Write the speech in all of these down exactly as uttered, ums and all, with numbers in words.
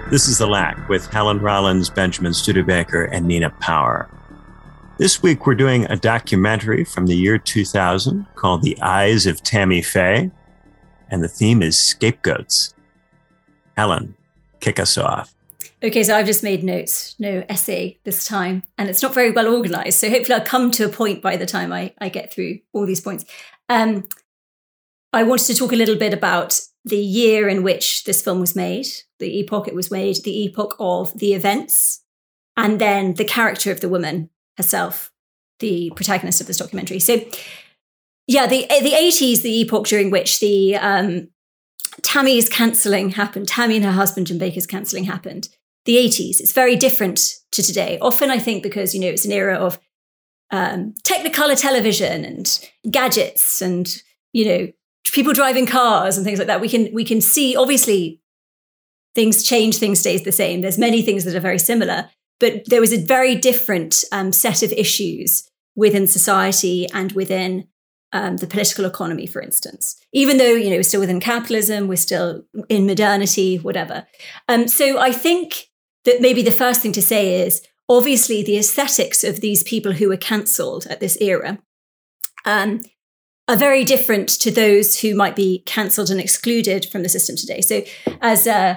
This is The Lack with Helen Rollins, Benjamin Studebaker, and Nina Power. This week, we're doing a documentary from the year two thousand called The Eyes of Tammy Faye, and the theme is scapegoats. Helen, kick us off. Okay, so I've just made notes, no essay this time, and it's not very well organized. So hopefully I'll come to a point by the time I, I get through all these points. Um, I wanted to talk a little bit about the year in which this film was made, the epoch it was made, the epoch of the events, and then the character of the woman herself, the protagonist of this documentary. So yeah, the the eighties, the epoch during which the um, Tammy's cancelling happened, Tammy and her husband Jim Baker's cancelling happened. The eighties, it's very different to today. Often I think because, you know, it's an era of um, Technicolor television and gadgets and, you know, people driving cars and things like that. We can we can see, obviously, things change, things stays the same. There's many things that are very similar, but there was a very different um, set of issues within society and within um, the political economy, for instance. Even though, you know, we're still within capitalism, we're still in modernity, whatever. Um, so I think that maybe the first thing to say is, obviously, the aesthetics of these people who were cancelled at this era um, are very different to those who might be cancelled and excluded from the system today. So as uh,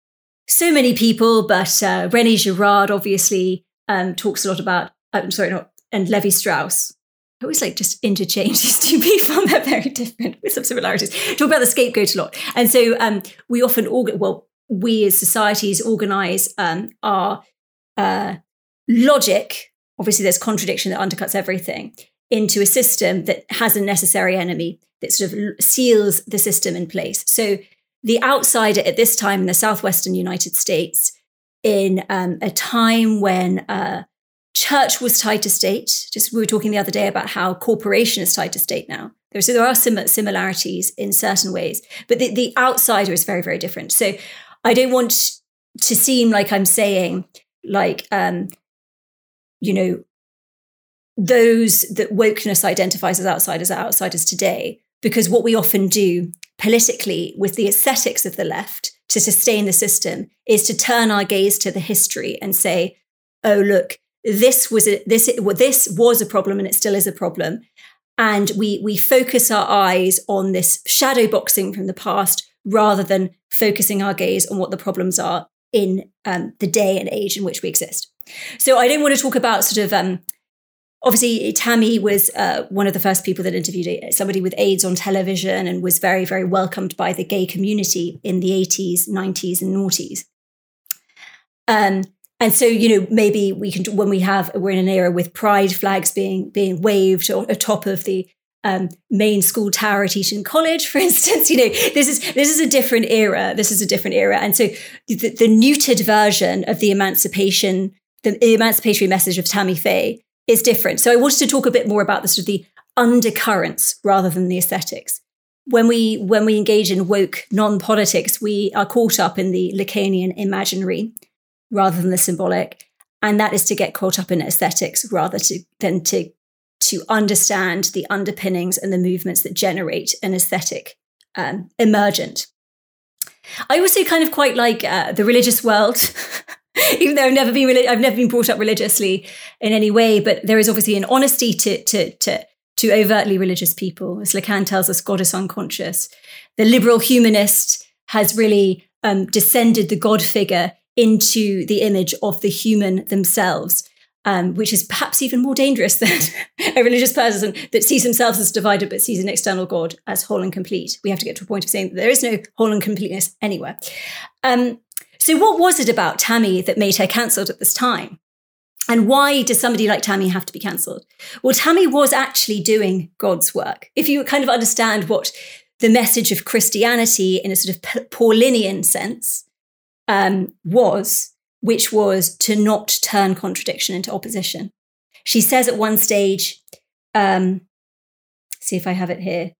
so many people, but uh, René Girard obviously um, talks a lot about, I'm sorry, not, and Levi Strauss. I always like just interchange these two people. They're very different with some similarities. Talk about the scapegoat a lot. And so um, we often, orga- well, we as societies organize um, our uh, logic. Obviously, there's contradiction that undercuts everything, into a system that has a necessary enemy that sort of seals the system in place. So the outsider at this time in the southwestern United States, in um, a time when uh, church was tied to state, just we were talking the other day about how corporation is tied to state now. There, so there are sim- similarities in certain ways, but the, the outsider is very, very different. So I don't want to seem like I'm saying like, um, you know, those that wokeness identifies as outsiders are outsiders today, because what we often do politically with the aesthetics of the left to sustain the system is to turn our gaze to the history and say, oh, look, this was a, this, well, this was a problem and it still is a problem. And we we focus our eyes on this shadow boxing from the past rather than focusing our gaze on what the problems are in um, the day and age in which we exist. So I don't want to talk about sort of, um, obviously, Tammy was uh, one of the first people that interviewed somebody with AIDS on television and was very, very welcomed by the gay community in the eighties, nineties, and noughties. Um, and so, you know, maybe we can, when we have, we're in an era with pride flags being being waved on atop of the um, main school tower at Eton College, for instance. You know, this is this is a different era. This is a different era, and so the, the neutered version of the emancipation, the emancipatory message of Tammy Faye is different. So I wanted to talk a bit more about the sort of the undercurrents rather than the aesthetics. When we when we engage in woke non-politics, we are caught up in the Lacanian imaginary rather than the symbolic, and that is to get caught up in aesthetics rather to, than to to understand the underpinnings and the movements that generate an aesthetic um, emergent. I also kind of quite like uh, the religious world. Even though I've never been, I've never been brought up religiously in any way, but there is obviously an honesty to to to to overtly religious people. As Lacan tells us, God is unconscious. The liberal humanist has really um, descended the God figure into the image of the human themselves, um, which is perhaps even more dangerous than a religious person that sees themselves as divided but sees an external God as whole and complete. We have to get to a point of saying that there is no whole and completeness anywhere. Um, So what was it about Tammy that made her cancelled at this time? And why does somebody like Tammy have to be cancelled? Well, Tammy was actually doing God's work. If you kind of understand what the message of Christianity in a sort of Paulinian sense um, was, which was to not turn contradiction into opposition. She says at one stage, um, see if I have it here,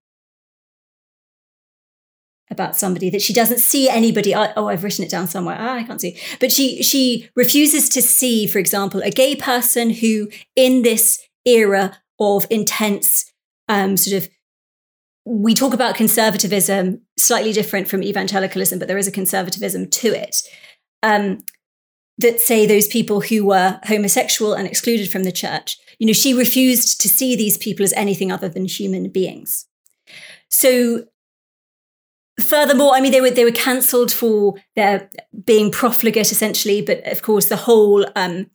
about somebody that she doesn't see anybody. Oh, I've written it down somewhere. Ah, I can't see. But she she refuses to see, for example, a gay person who in this era of intense um, sort of, we talk about conservatism, slightly different from evangelicalism, but there is a conservatism to it. um, that say those people who were homosexual and excluded from the church, you know, she refused to see these people as anything other than human beings. So furthermore, I mean, they were they were cancelled for their being profligate, essentially. But of course, the whole um,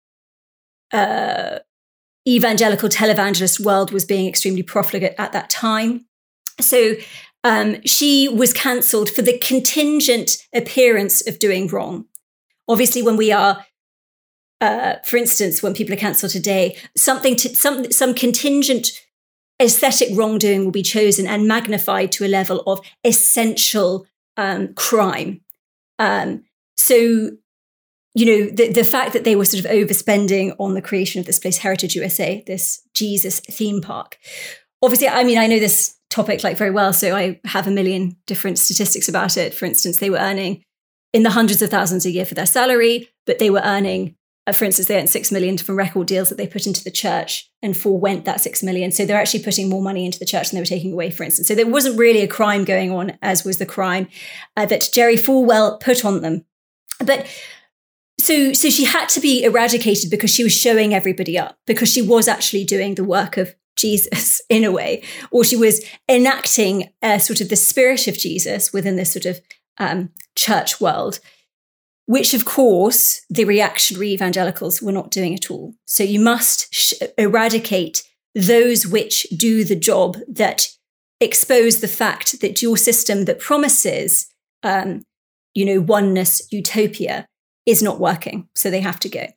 uh, evangelical televangelist world was being extremely profligate at that time. So um, she was cancelled for the contingent appearance of doing wrong. Obviously, when we are, uh, for instance, when people are cancelled today, something to, some some contingent aesthetic wrongdoing will be chosen and magnified to a level of essential um, crime. Um, so, you know, the, the fact that they were sort of overspending on the creation of this place, Heritage U S A, this Jesus theme park. Obviously, I mean, I know this topic like very well, so I have a million different statistics about it. For instance, they were earning in the hundreds of thousands a year for their salary, but they were earning, uh, for instance, they earned six million from record deals that they put into the church and forwent that six million. So they're actually putting more money into the church than they were taking away, for instance. So there wasn't really a crime going on, as was the crime uh, that Jerry Falwell put on them. But so, so she had to be eradicated because she was showing everybody up, because she was actually doing the work of Jesus in a way, or she was enacting uh, sort of the spirit of Jesus within this sort of um, church world, which of course the reactionary evangelicals were not doing at all. So you must sh- eradicate those which do the job that expose the fact that your system that promises, um, you know, oneness, utopia is not working. So they have to go.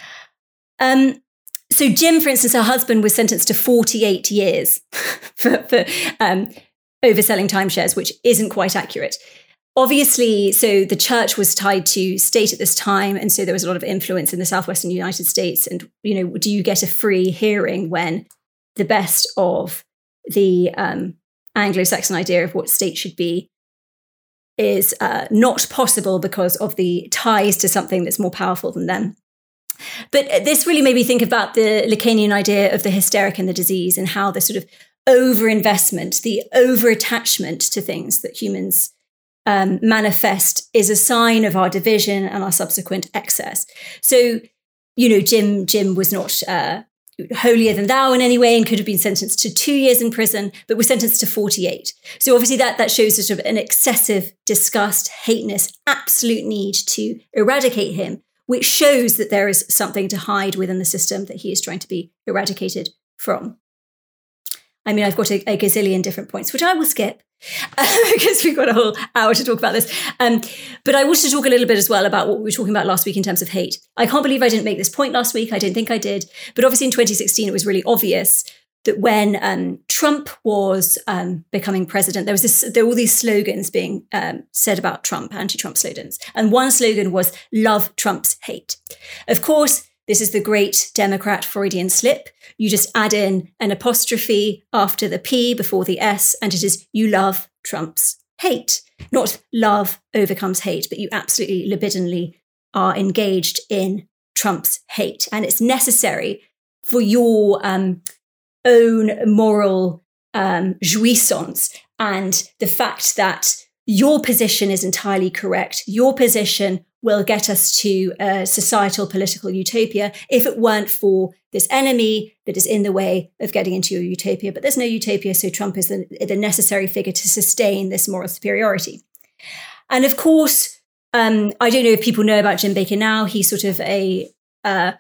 Um, So Jim, for instance, her husband was sentenced to forty-eight years for, for um, overselling timeshares, which isn't quite accurate. Obviously, so the church was tied to state at this time, and so there was a lot of influence in the southwestern United States. And, you know, do you get a free hearing when the best of the um, Anglo-Saxon idea of what state should be is uh, not possible because of the ties to something that's more powerful than them? But this really made me think about the Lacanian idea of the hysteric and the disease, and how the sort of overinvestment, the over-attachment to things that humans um, manifest is a sign of our division and our subsequent excess. So, you know, Jim Jim was not uh, holier than thou in any way and could have been sentenced to two years in prison, but was sentenced to forty-eight. So obviously that, that shows sort of an excessive disgust, hateness, absolute need to eradicate him, which shows that there is something to hide within the system that he is trying to be eradicated from. I mean, I've got a, a gazillion different points, which I will skip uh, because we've got a whole hour to talk about this. Um, but I wanted to talk a little bit as well about what we were talking about last week in terms of hate. I can't believe I didn't make this point last week. I don't think I did. But obviously in twenty sixteen, it was really obvious that when um, Trump was um, becoming president, there was this, there were all these slogans being um, said about Trump, anti-Trump slogans. And one slogan was, "Love Trump's hate." Of course, this is the great Democrat Freudian slip. You just add in an apostrophe after the P before the S, and it is, you love Trump's hate. Not love overcomes hate, but you absolutely libidinally are engaged in Trump's hate. And it's necessary for your um, own moral um, jouissance and the fact that your position is entirely correct. Your position will get us to a societal political utopia if it weren't for this enemy that is in the way of getting into your utopia. But there's no utopia, so Trump is the, the necessary figure to sustain this moral superiority. And of course, um, I don't know if people know about Jim Baker now. He's sort of a uh,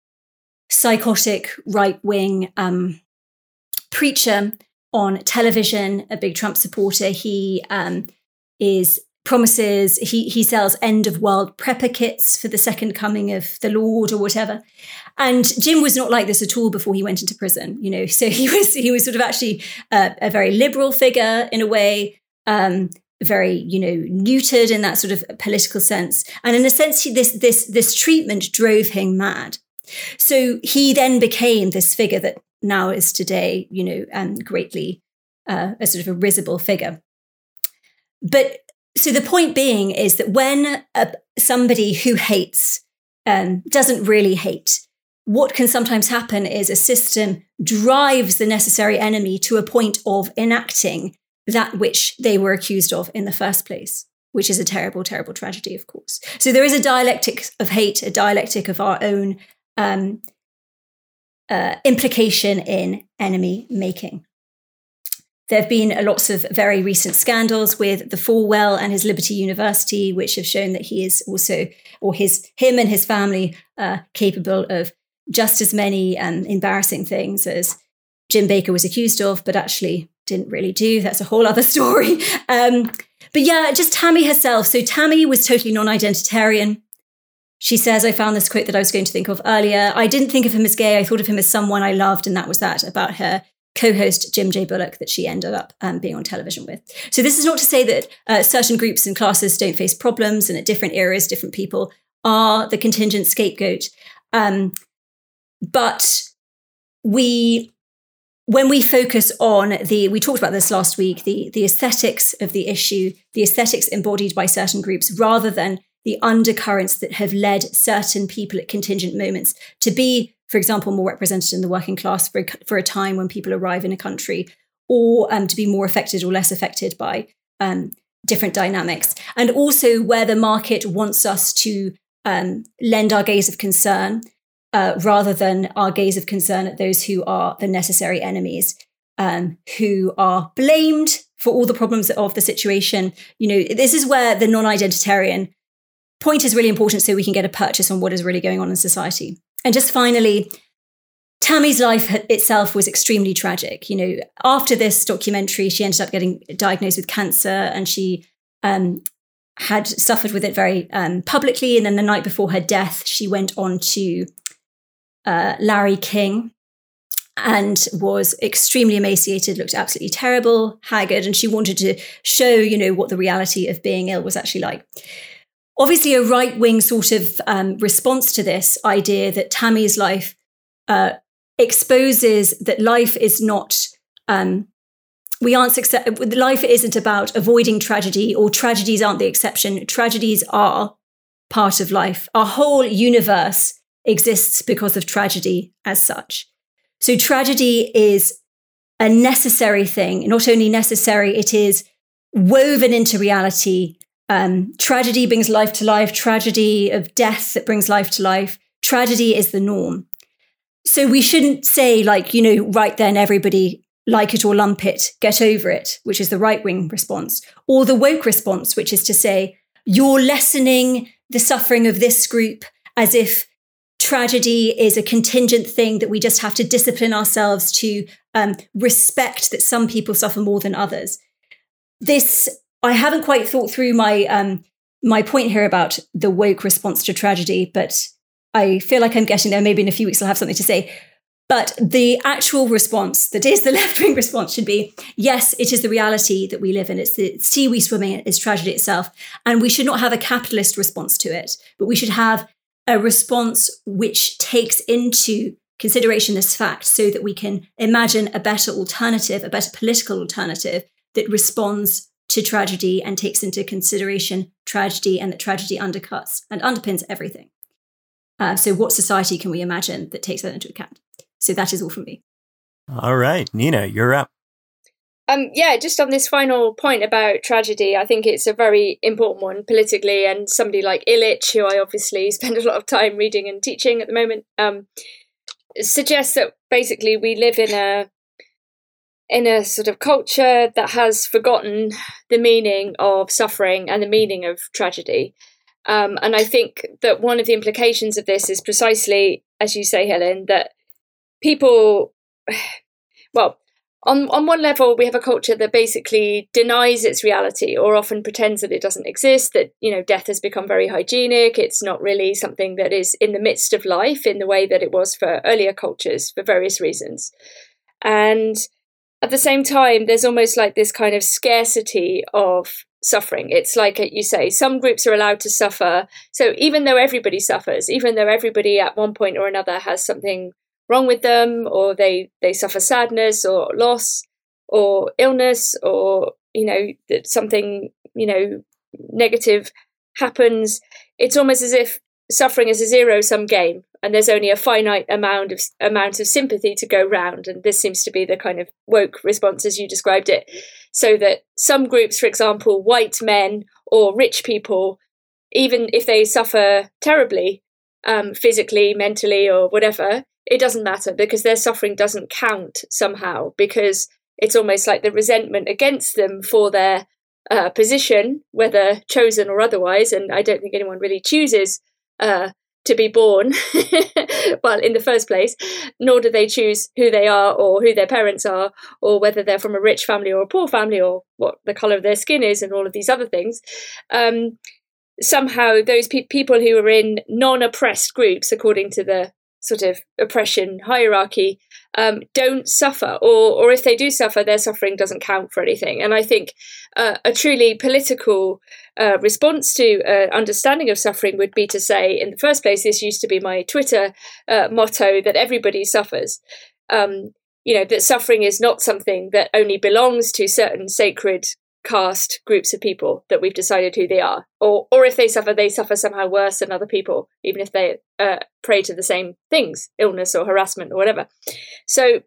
psychotic right-wing um, preacher on television, a big Trump supporter. He um, is promises, he he sells end of world prepper kits for the second coming of the Lord or whatever. And Jim was not like this at all before he went into prison, you know. So he was he was sort of actually a, a very liberal figure in a way, um, very, you know, neutered in that sort of political sense. And in a sense, he, this this this treatment drove him mad. So he then became this figure that now is today, you know, um, greatly uh, a sort of a risible figure. But so the point being is that when uh, somebody who hates um, doesn't really hate, what can sometimes happen is a system drives the necessary enemy to a point of enacting that which they were accused of in the first place. which is a terrible, terrible tragedy, of course. So there is a dialectic of hate, a dialectic of our own um, uh, implication in enemy making. There have been lots of very recent scandals with the Falwell and his Liberty University, which have shown that he is also, or his him and his family, uh, capable of just as many um, embarrassing things as Jim Baker was accused of, but actually didn't really do. That's a whole other story. Um, but yeah, just Tammy herself. So Tammy was totally non-identitarian. She says, I found this quote that I was going to think of earlier. I didn't think of him as gay. I thought of him as someone I loved. And that was that about her co-host Jim J. Bullock that she ended up um, being on television with. So this is not to say that uh, certain groups and classes don't face problems, and at different eras, different people are the contingent scapegoat. Um, but we, when we focus on the, we talked about this last week, the, the aesthetics of the issue, the aesthetics embodied by certain groups, rather than the undercurrents that have led certain people at contingent moments to be, for example, more represented in the working class for a, for a time when people arrive in a country, or um, to be more affected or less affected by um, different dynamics. And also where the market wants us to um, lend our gaze of concern uh, rather than our gaze of concern at those who are the necessary enemies, um, who are blamed for all the problems of the situation. You know, this is where the non-identitarian point is really important, so we can get a purchase on what is really going on in society. And just finally, Tammy's life itself was extremely tragic. You know, after this documentary, she ended up getting diagnosed with cancer, and she um, had suffered with it very um, publicly. And then the night before her death, she went on to uh, Larry King and was extremely emaciated, looked absolutely terrible, haggard, and she wanted to show, you know, what the reality of being ill was actually like. Obviously, a right-wing sort of um, response to this idea that Tammy's life uh, exposes that life is not, um, we aren't, success- life isn't about avoiding tragedy, or tragedies aren't the exception. Tragedies are part of life. Our whole universe exists because of tragedy as such. So tragedy is a necessary thing. Not only necessary, it is woven into reality. Um, tragedy brings life to life, tragedy of death that brings life to life. Tragedy is the norm. So we shouldn't say, like, you know, right then, everybody like it or lump it, get over it, which is the right-wing response, or the woke response, which is to say, you're lessening the suffering of this group as if tragedy is a contingent thing that we just have to discipline ourselves to um, respect that some people suffer more than others. This I haven't quite thought through my um, my point here about the woke response to tragedy, but I feel like I'm getting there. Maybe in a few weeks I'll have something to say. But the actual response that is the left-wing response should be, yes, it is the reality that we live in. It's the sea we swim in, it's tragedy itself. And we should not have a capitalist response to it, but we should have a response which takes into consideration this fact so that we can imagine a better alternative, a better political alternative that responds to tragedy and takes into consideration tragedy, and that tragedy undercuts and underpins everything. Uh, so what society can we imagine that takes that into account? So that is all from me. All right, Nina, you're up. Um, yeah, just on this final point about tragedy, I think it's a very important one politically, and somebody like Illich, who I obviously spend a lot of time reading and teaching at the moment, um, suggests that basically we live in a in a sort of culture that has forgotten the meaning of suffering and the meaning of tragedy. Um, and I think that one of the implications of this is precisely, as you say, Helen, that people, well, on, on one level, we have a culture that basically denies its reality, or often pretends that it doesn't exist, that, you know, death has become very hygienic. It's not really something that is in the midst of life in the way that it was for earlier cultures for various reasons. And at the same time, there's almost like this kind of scarcity of suffering. It's like you say, some groups are allowed to suffer. So even though everybody suffers, even though everybody at one point or another has something wrong with them, or they, they suffer sadness or loss or illness, or, you know, that something, you know, negative happens, it's almost as if suffering is a zero-sum game, and there's only a finite amount of amount of sympathy to go round. And this seems to be the kind of woke response as you described it. So that some groups, for example, white men or rich people, even if they suffer terribly, um, physically, mentally, or whatever, it doesn't matter because their suffering doesn't count somehow, because it's almost like the resentment against them for their uh, position, whether chosen or otherwise. And I don't think anyone really chooses uh, to be born, well, in the first place, nor do they choose who they are or who their parents are, or whether they're from a rich family or a poor family, or what the colour of their skin is, and all of these other things. Um, somehow those pe- people who are in non-oppressed groups, according to the sort of oppression hierarchy, um, don't suffer, or or if they do suffer, their suffering doesn't count for anything. And I think uh, a truly political uh, response to uh, understanding of suffering would be to say, in the first place, this used to be my Twitter uh, motto, that everybody suffers. Um, you know, that suffering is not something that only belongs to certain sacred caste groups of people that we've decided who they are, or or if they suffer, they suffer somehow worse than other people, even if they uh, prey to the same things, illness or harassment or whatever. So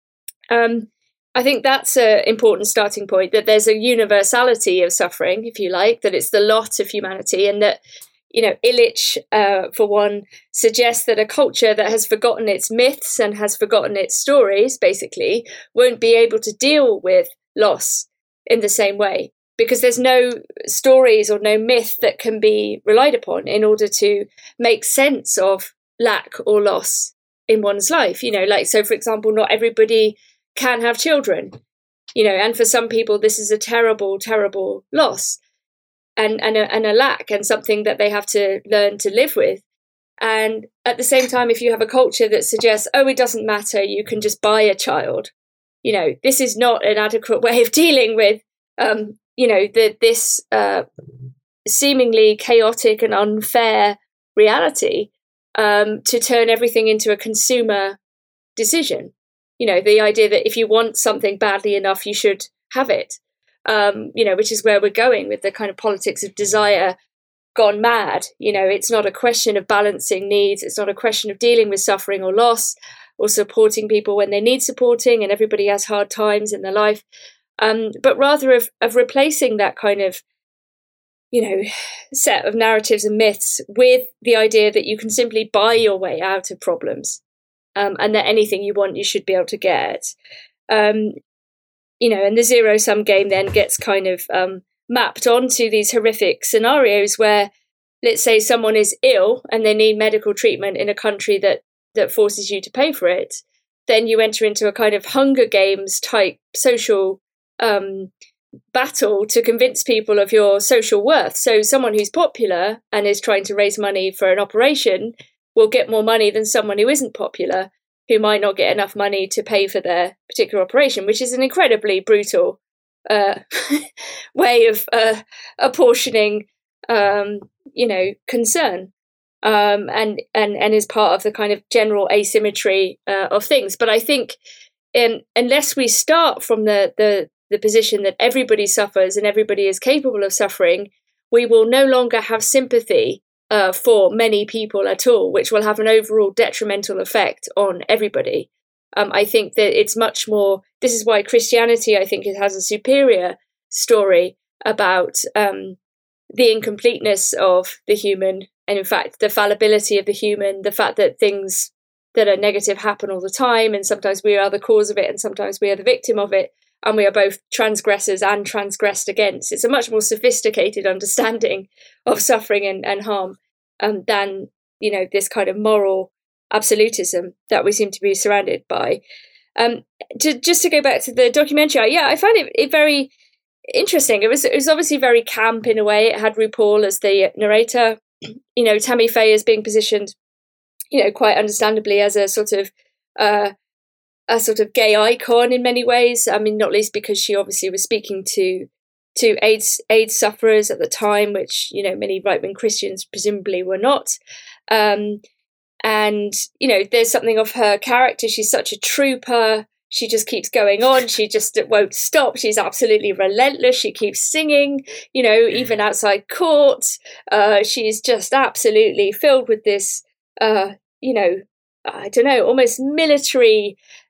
um, I think that's an important starting point, that there's a universality of suffering, if you like, that it's the lot of humanity, and that, you know, Illich, uh, for one, suggests that a culture that has forgotten its myths and has forgotten its stories, basically, won't be able to deal with loss in the same way, because there's no stories or no myth that can be relied upon in order to make sense of lack or loss in one's life. You know, like, so for example, not everybody can have children, you know, and for some people this is a terrible, terrible loss and, and, a, and a lack, and something that they have to learn to live with. And at the same time, if you have a culture that suggests, oh, it doesn't matter, you can just buy a child, you know, this is not an adequate way of dealing with, um, you know, the, this uh, seemingly chaotic and unfair reality, um, to turn everything into a consumer decision. You know, the idea that if you want something badly enough, you should have it, um, you know, which is where we're going with the kind of politics of desire gone mad. You know, it's not a question of balancing needs. It's not a question of dealing with suffering or loss, or supporting people when they need supporting, and everybody has hard times in their life, um, but rather of, of replacing that kind of, you know, set of narratives and myths with the idea that you can simply buy your way out of problems, um, and that anything you want, you should be able to get. Um, you know, and the zero-sum game then gets kind of um, mapped onto these horrific scenarios where, let's say someone is ill and they need medical treatment in a country that that forces you to pay for it, then you enter into a kind of Hunger Games type social um, battle to convince people of your social worth. So someone who's popular and is trying to raise money for an operation will get more money than someone who isn't popular, who might not get enough money to pay for their particular operation, which is an incredibly brutal uh, way of uh, apportioning, um, you know, concern. Um, and, and, and is part of the kind of general asymmetry uh, of things. But I think in, unless we start from the, the, the position that everybody suffers and everybody is capable of suffering, we will no longer have sympathy uh, for many people at all, which will have an overall detrimental effect on everybody. Um, I think that it's much more, this is why Christianity, I think, it has a superior story about um, the incompleteness of the human, and in fact, the fallibility of the human, the fact that things that are negative happen all the time, and sometimes we are the cause of it, and sometimes we are the victim of it, and we are both transgressors and transgressed against. It's a much more sophisticated understanding of suffering and, and harm um, than, you know, this kind of moral absolutism that we seem to be surrounded by. Um, to just to go back to the documentary, yeah, I found it, it very interesting. It was it was obviously very camp in a way. It had RuPaul as the narrator. You know, Tammy Faye is being positioned, you know, quite understandably as a sort of uh, a sort of gay icon in many ways. I mean, not least because she obviously was speaking to to AIDS AIDS sufferers at the time, which, you know, many right-wing Christians presumably were not. Um, and, you know, there's something of her character. She's such a trooper. She just keeps going on. She just won't stop. She's absolutely relentless. She keeps singing, you know, even outside court. Uh, she's just absolutely filled with this, uh, you know, I don't know, almost military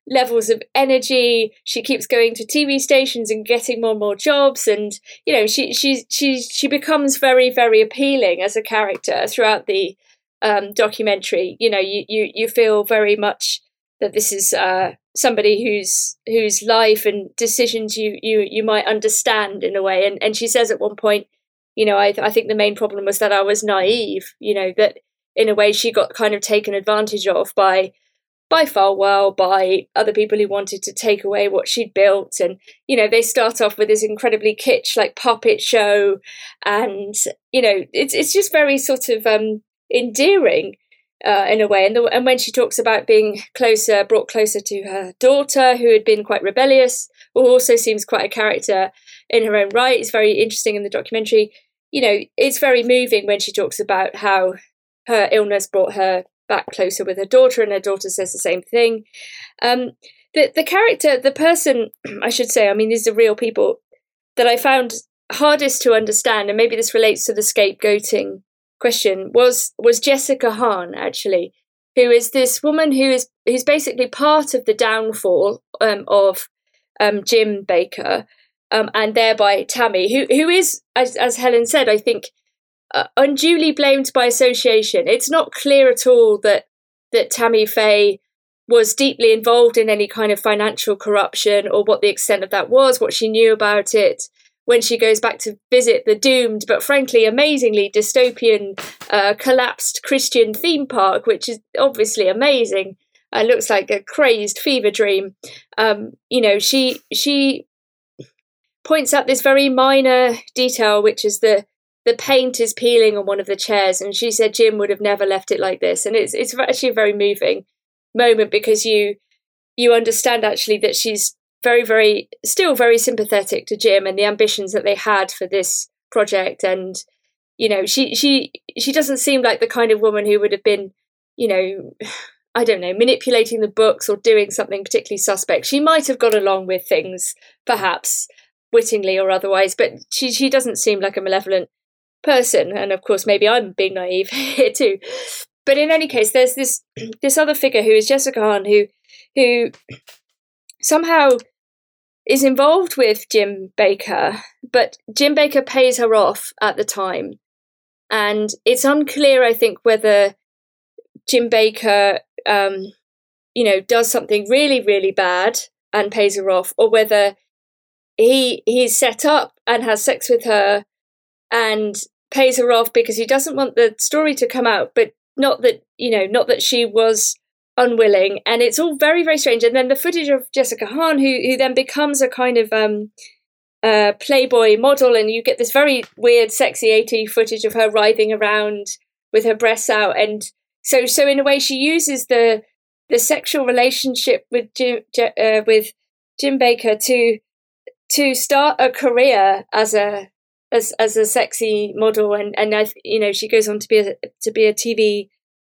levels of energy. She keeps going to T V stations and getting more and more jobs, and you know, she she she she becomes very very appealing as a character throughout the um, documentary. You know, you you you feel very much that this is uh, somebody whose whose life and decisions you you you might understand in a way. And and she says at one point, you know, I I think the main problem was that I was naive. You know, that in a way she got kind of taken advantage of by. by Falwell, by other people who wanted to take away what she'd built. And, you know, they start off with this incredibly kitsch, like, puppet show. And, you know, it's it's just very sort of um, endearing uh, in a way. And, the, and when she talks about being closer, brought closer to her daughter, who had been quite rebellious, who also seems quite a character in her own right, it's very interesting in the documentary. You know, it's very moving when she talks about how her illness brought her back closer with her daughter, and her daughter says the same thing. Um, the the character, the person, I should say, I mean, these are real people that I found hardest to understand, and maybe this relates to the scapegoating question, was was Jessica Hahn, actually, who is this woman who is who's basically part of the downfall um, of um, Jim Bakker, um, and thereby Tammy, who who is, as, as Helen said, I think, Uh, unduly blamed by association. It's not clear at all that that Tammy Faye was deeply involved in any kind of financial corruption, or what the extent of that was, what she knew about it when she goes back to visit the doomed but frankly amazingly dystopian uh, collapsed Christian theme park, which is obviously amazing. Uh, looks like a crazed fever dream. Um, you know, she she points out this very minor detail, which is the the paint is peeling on one of the chairs, and she said Jim would have never left it like this. And it's it's actually a very moving moment, because you you understand actually that she's very, very, still very sympathetic to Jim and the ambitions that they had for this project. And, you know, she she she doesn't seem like the kind of woman who would have been, you know, I don't know, manipulating the books or doing something particularly suspect. She might have got along with things, perhaps, wittingly or otherwise, but she she doesn't seem like a malevolent person. And of course, maybe I'm being naive here too. But in any case, there's this this other figure who is Jessica Hahn, who who somehow is involved with Jim Bakker, but Jim Bakker pays her off at the time. And it's unclear, I think, whether Jim Bakker, um, you know, does something really, really bad and pays her off, or whether he he's set up and has sex with her and pays her off because he doesn't want the story to come out, but not that, you know, not that she was unwilling. And it's all very, very strange. And then the footage of Jessica Hahn, who who then becomes a kind of um, uh, Playboy model, and you get this very weird, sexy eighties footage of her writhing around with her breasts out. And so, so in a way, she uses the the sexual relationship with Jim, uh, with Jim Bakker to to start a career as a as as a sexy model, and and I, you know, she goes on to be a, to be a T V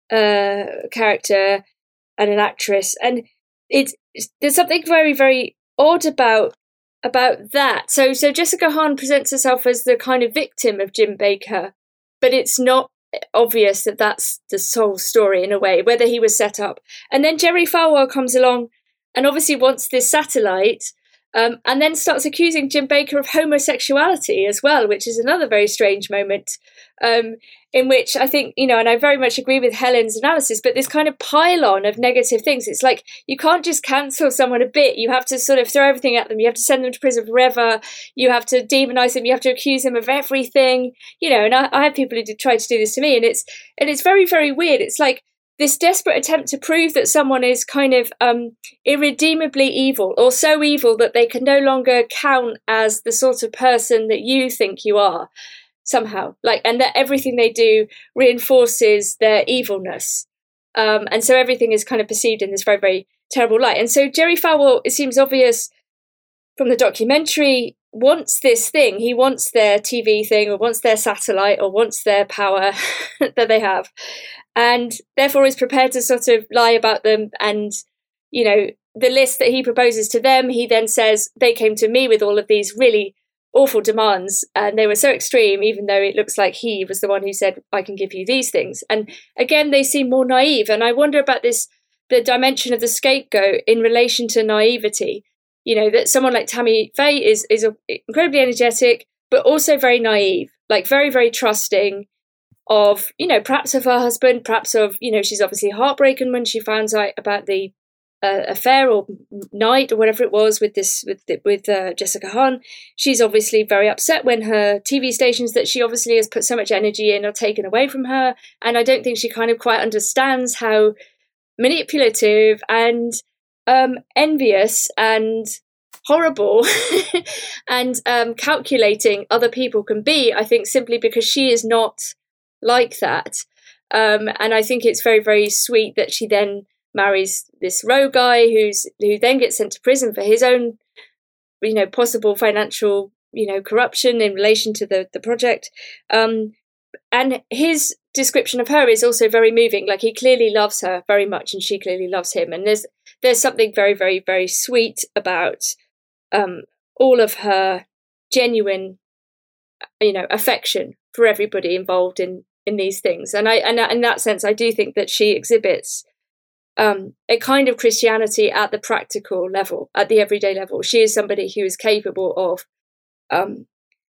uh, character and an actress, and it's there's something very, very odd about about that. So so Jessica Hahn presents herself as the kind of victim of Jim Bakker, but it's not obvious that that's the sole story in a way, whether he was set up. And then Jerry Falwell comes along and obviously wants this satellite, um, and then starts accusing Jim Bakker of homosexuality as well, which is another very strange moment, um, in which I think, you know, and I very much agree with Helen's analysis, but this kind of pile-on of negative things. It's like, you can't just cancel someone a bit. You have to sort of throw everything at them. You have to send them to prison forever. You have to demonize them. You have to accuse them of everything, you know, and I, I have people who did try to do this to me, and it's, and it's very, very weird. It's like this desperate attempt to prove that someone is kind of um, irredeemably evil, or so evil that they can no longer count as the sort of person that you think you are. Somehow, like, and that everything they do reinforces their evilness, um, and so everything is kind of perceived in this very, very terrible light. And so Jerry Falwell, it seems obvious from the documentary, wants this thing. He wants their T V thing, or wants their satellite, or wants their power that they have, and therefore is prepared to sort of lie about them. And, you know, the list that he proposes to them, he then says, they came to me with all of these really awful demands, and they were so extreme, even though it looks like he was the one who said, I can give you these things. And again, they seem more naive. And I wonder about this the dimension of the scapegoat in relation to naivety. You know, that someone like Tammy Faye is is a, incredibly energetic, but also very naive, like very, very trusting of, you know, perhaps of her husband, perhaps of, you know, she's obviously heartbroken when she finds out about the uh, affair or night or whatever it was with this, with, with uh, Jessica Hahn. She's obviously very upset when her T V stations that she obviously has put so much energy in are taken away from her. And I don't think she kind of quite understands how manipulative and um, envious and horrible and um, calculating other people can be, I think, simply because she is not like that. Um, and I think it's very, very sweet that she then marries this Rowe guy who's who then gets sent to prison for his own, you know, possible financial, you know, corruption in relation to the, the project. Um, and his description of her is also very moving. Like, he clearly loves her very much and she clearly loves him. And there's there's something very, very, very sweet about um, all of her genuine, you know, affection for everybody involved in, in these things. And I, and in that sense, I do think that she exhibits um, a kind of Christianity at the practical level, at the everyday level. She is somebody who is capable of um,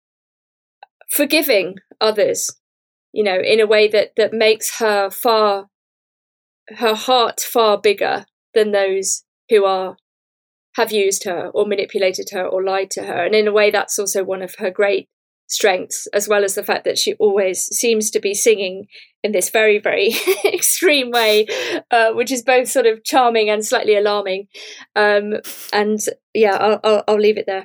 forgiving others, you know, in a way that, that makes her far, her heart far bigger than those who are have used her or manipulated her or lied to her. And in a way, that's also one of her great strengths, as well as the fact that she always seems to be singing in this very, very extreme way, uh, which is both sort of charming and slightly alarming. Um, and yeah, I'll, I'll, I'll leave it there.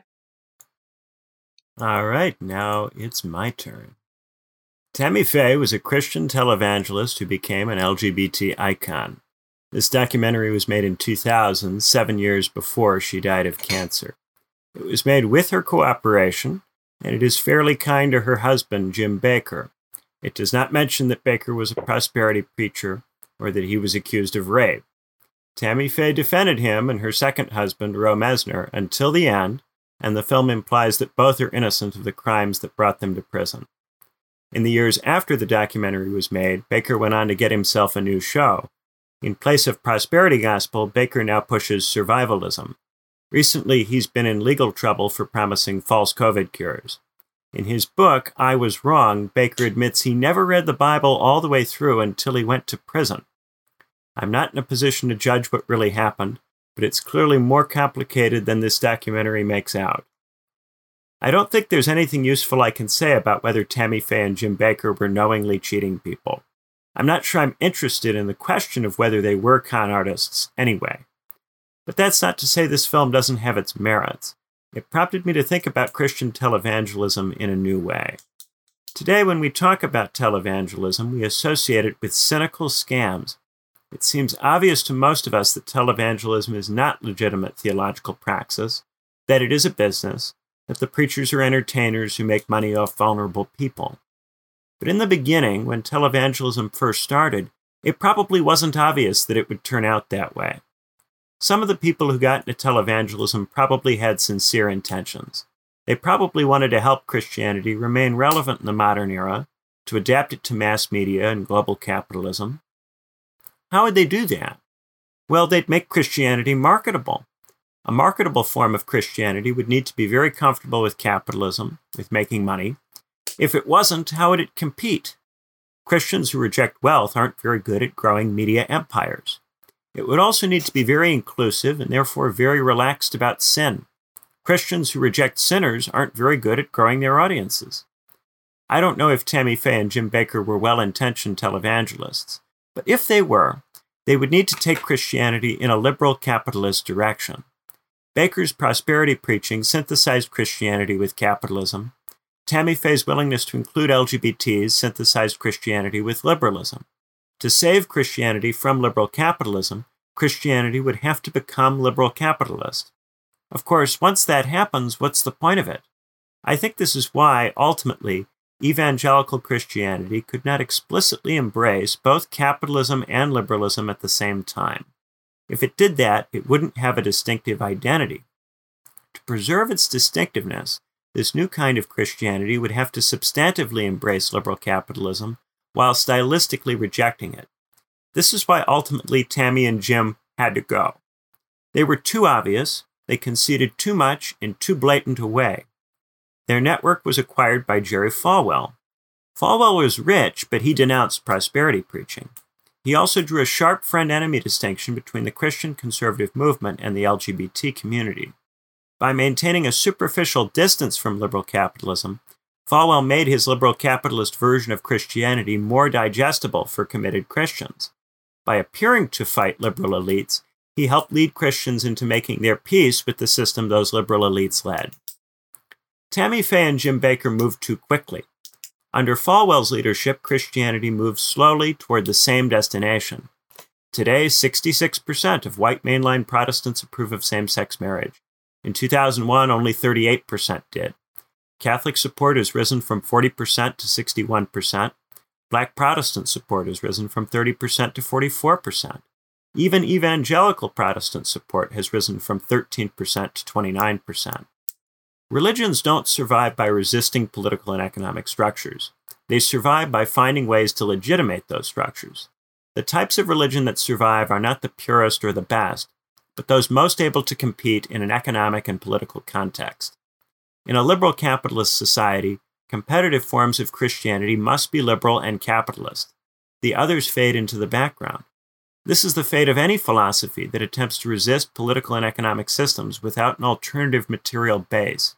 All right, now it's my turn. Tammy Faye was a Christian televangelist who became an L G B T icon. This documentary was made in two thousand, seven years before she died of cancer. It was made with her cooperation, and it is fairly kind to her husband, Jim Bakker. It does not mention that Bakker was a prosperity preacher or that he was accused of rape. Tammy Faye defended him and her second husband, Roe Mesner, until the end, and the film implies that both are innocent of the crimes that brought them to prison. In the years after the documentary was made, Bakker went on to get himself a new show. In place of prosperity gospel, Bakker now pushes survivalism. Recently, he's been in legal trouble for promising false COVID cures. In his book, I Was Wrong, Bakker admits he never read the Bible all the way through until he went to prison. I'm not in a position to judge what really happened, but it's clearly more complicated than this documentary makes out. I don't think there's anything useful I can say about whether Tammy Faye and Jim Bakker were knowingly cheating people. I'm not sure I'm interested in the question of whether they were con artists anyway. But that's not to say this film doesn't have its merits. It prompted me to think about Christian televangelism in a new way. Today, when we talk about televangelism, we associate it with cynical scams. It seems obvious to most of us that televangelism is not legitimate theological praxis, that it is a business, that the preachers are entertainers who make money off vulnerable people. But in the beginning, when televangelism first started, it probably wasn't obvious that it would turn out that way. Some of the people who got into televangelism probably had sincere intentions. They probably wanted to help Christianity remain relevant in the modern era, to adapt it to mass media and global capitalism. How would they do that? Well, they'd make Christianity marketable. A marketable form of Christianity would need to be very comfortable with capitalism, with making money. If it wasn't, how would it compete? Christians who reject wealth aren't very good at growing media empires. It would also need to be very inclusive and therefore very relaxed about sin. Christians who reject sinners aren't very good at growing their audiences. I don't know if Tammy Faye and Jim Bakker were well-intentioned televangelists, but if they were, they would need to take Christianity in a liberal capitalist direction. Bakker's prosperity preaching synthesized Christianity with capitalism. Tammy Faye's willingness to include L G B Ts synthesized Christianity with liberalism. To save Christianity from liberal capitalism, Christianity would have to become liberal capitalist. Of course, once that happens, what's the point of it? I think this is why, ultimately, evangelical Christianity could not explicitly embrace both capitalism and liberalism at the same time. If it did that, it wouldn't have a distinctive identity. To preserve its distinctiveness, this new kind of Christianity would have to substantively embrace liberal capitalism while stylistically rejecting it. This is why ultimately Tammy and Jim had to go. They were too obvious, they conceded too much in too blatant a way. Their network was acquired by Jerry Falwell. Falwell was rich, but he denounced prosperity preaching. He also drew a sharp friend-enemy distinction between the Christian conservative movement and the L G B T community. By maintaining a superficial distance from liberal capitalism, Falwell made his liberal capitalist version of Christianity more digestible for committed Christians. By appearing to fight liberal elites, he helped lead Christians into making their peace with the system those liberal elites led. Tammy Faye and Jim Bakker moved too quickly. Under Falwell's leadership, Christianity moved slowly toward the same destination. Today, sixty-six percent of white mainline Protestants approve of same-sex marriage. In two thousand one, only thirty-eight percent did. Catholic support has risen from forty percent to sixty-one percent. Black Protestant support has risen from thirty percent to forty-four percent. Even evangelical Protestant support has risen from thirteen percent to twenty-nine percent. Religions don't survive by resisting political and economic structures. They survive by finding ways to legitimate those structures. The types of religion that survive are not the purest or the best, but those most able to compete in an economic and political context. In a liberal capitalist society, competitive forms of Christianity must be liberal and capitalist. The others fade into the background. This is the fate of any philosophy that attempts to resist political and economic systems without an alternative material base.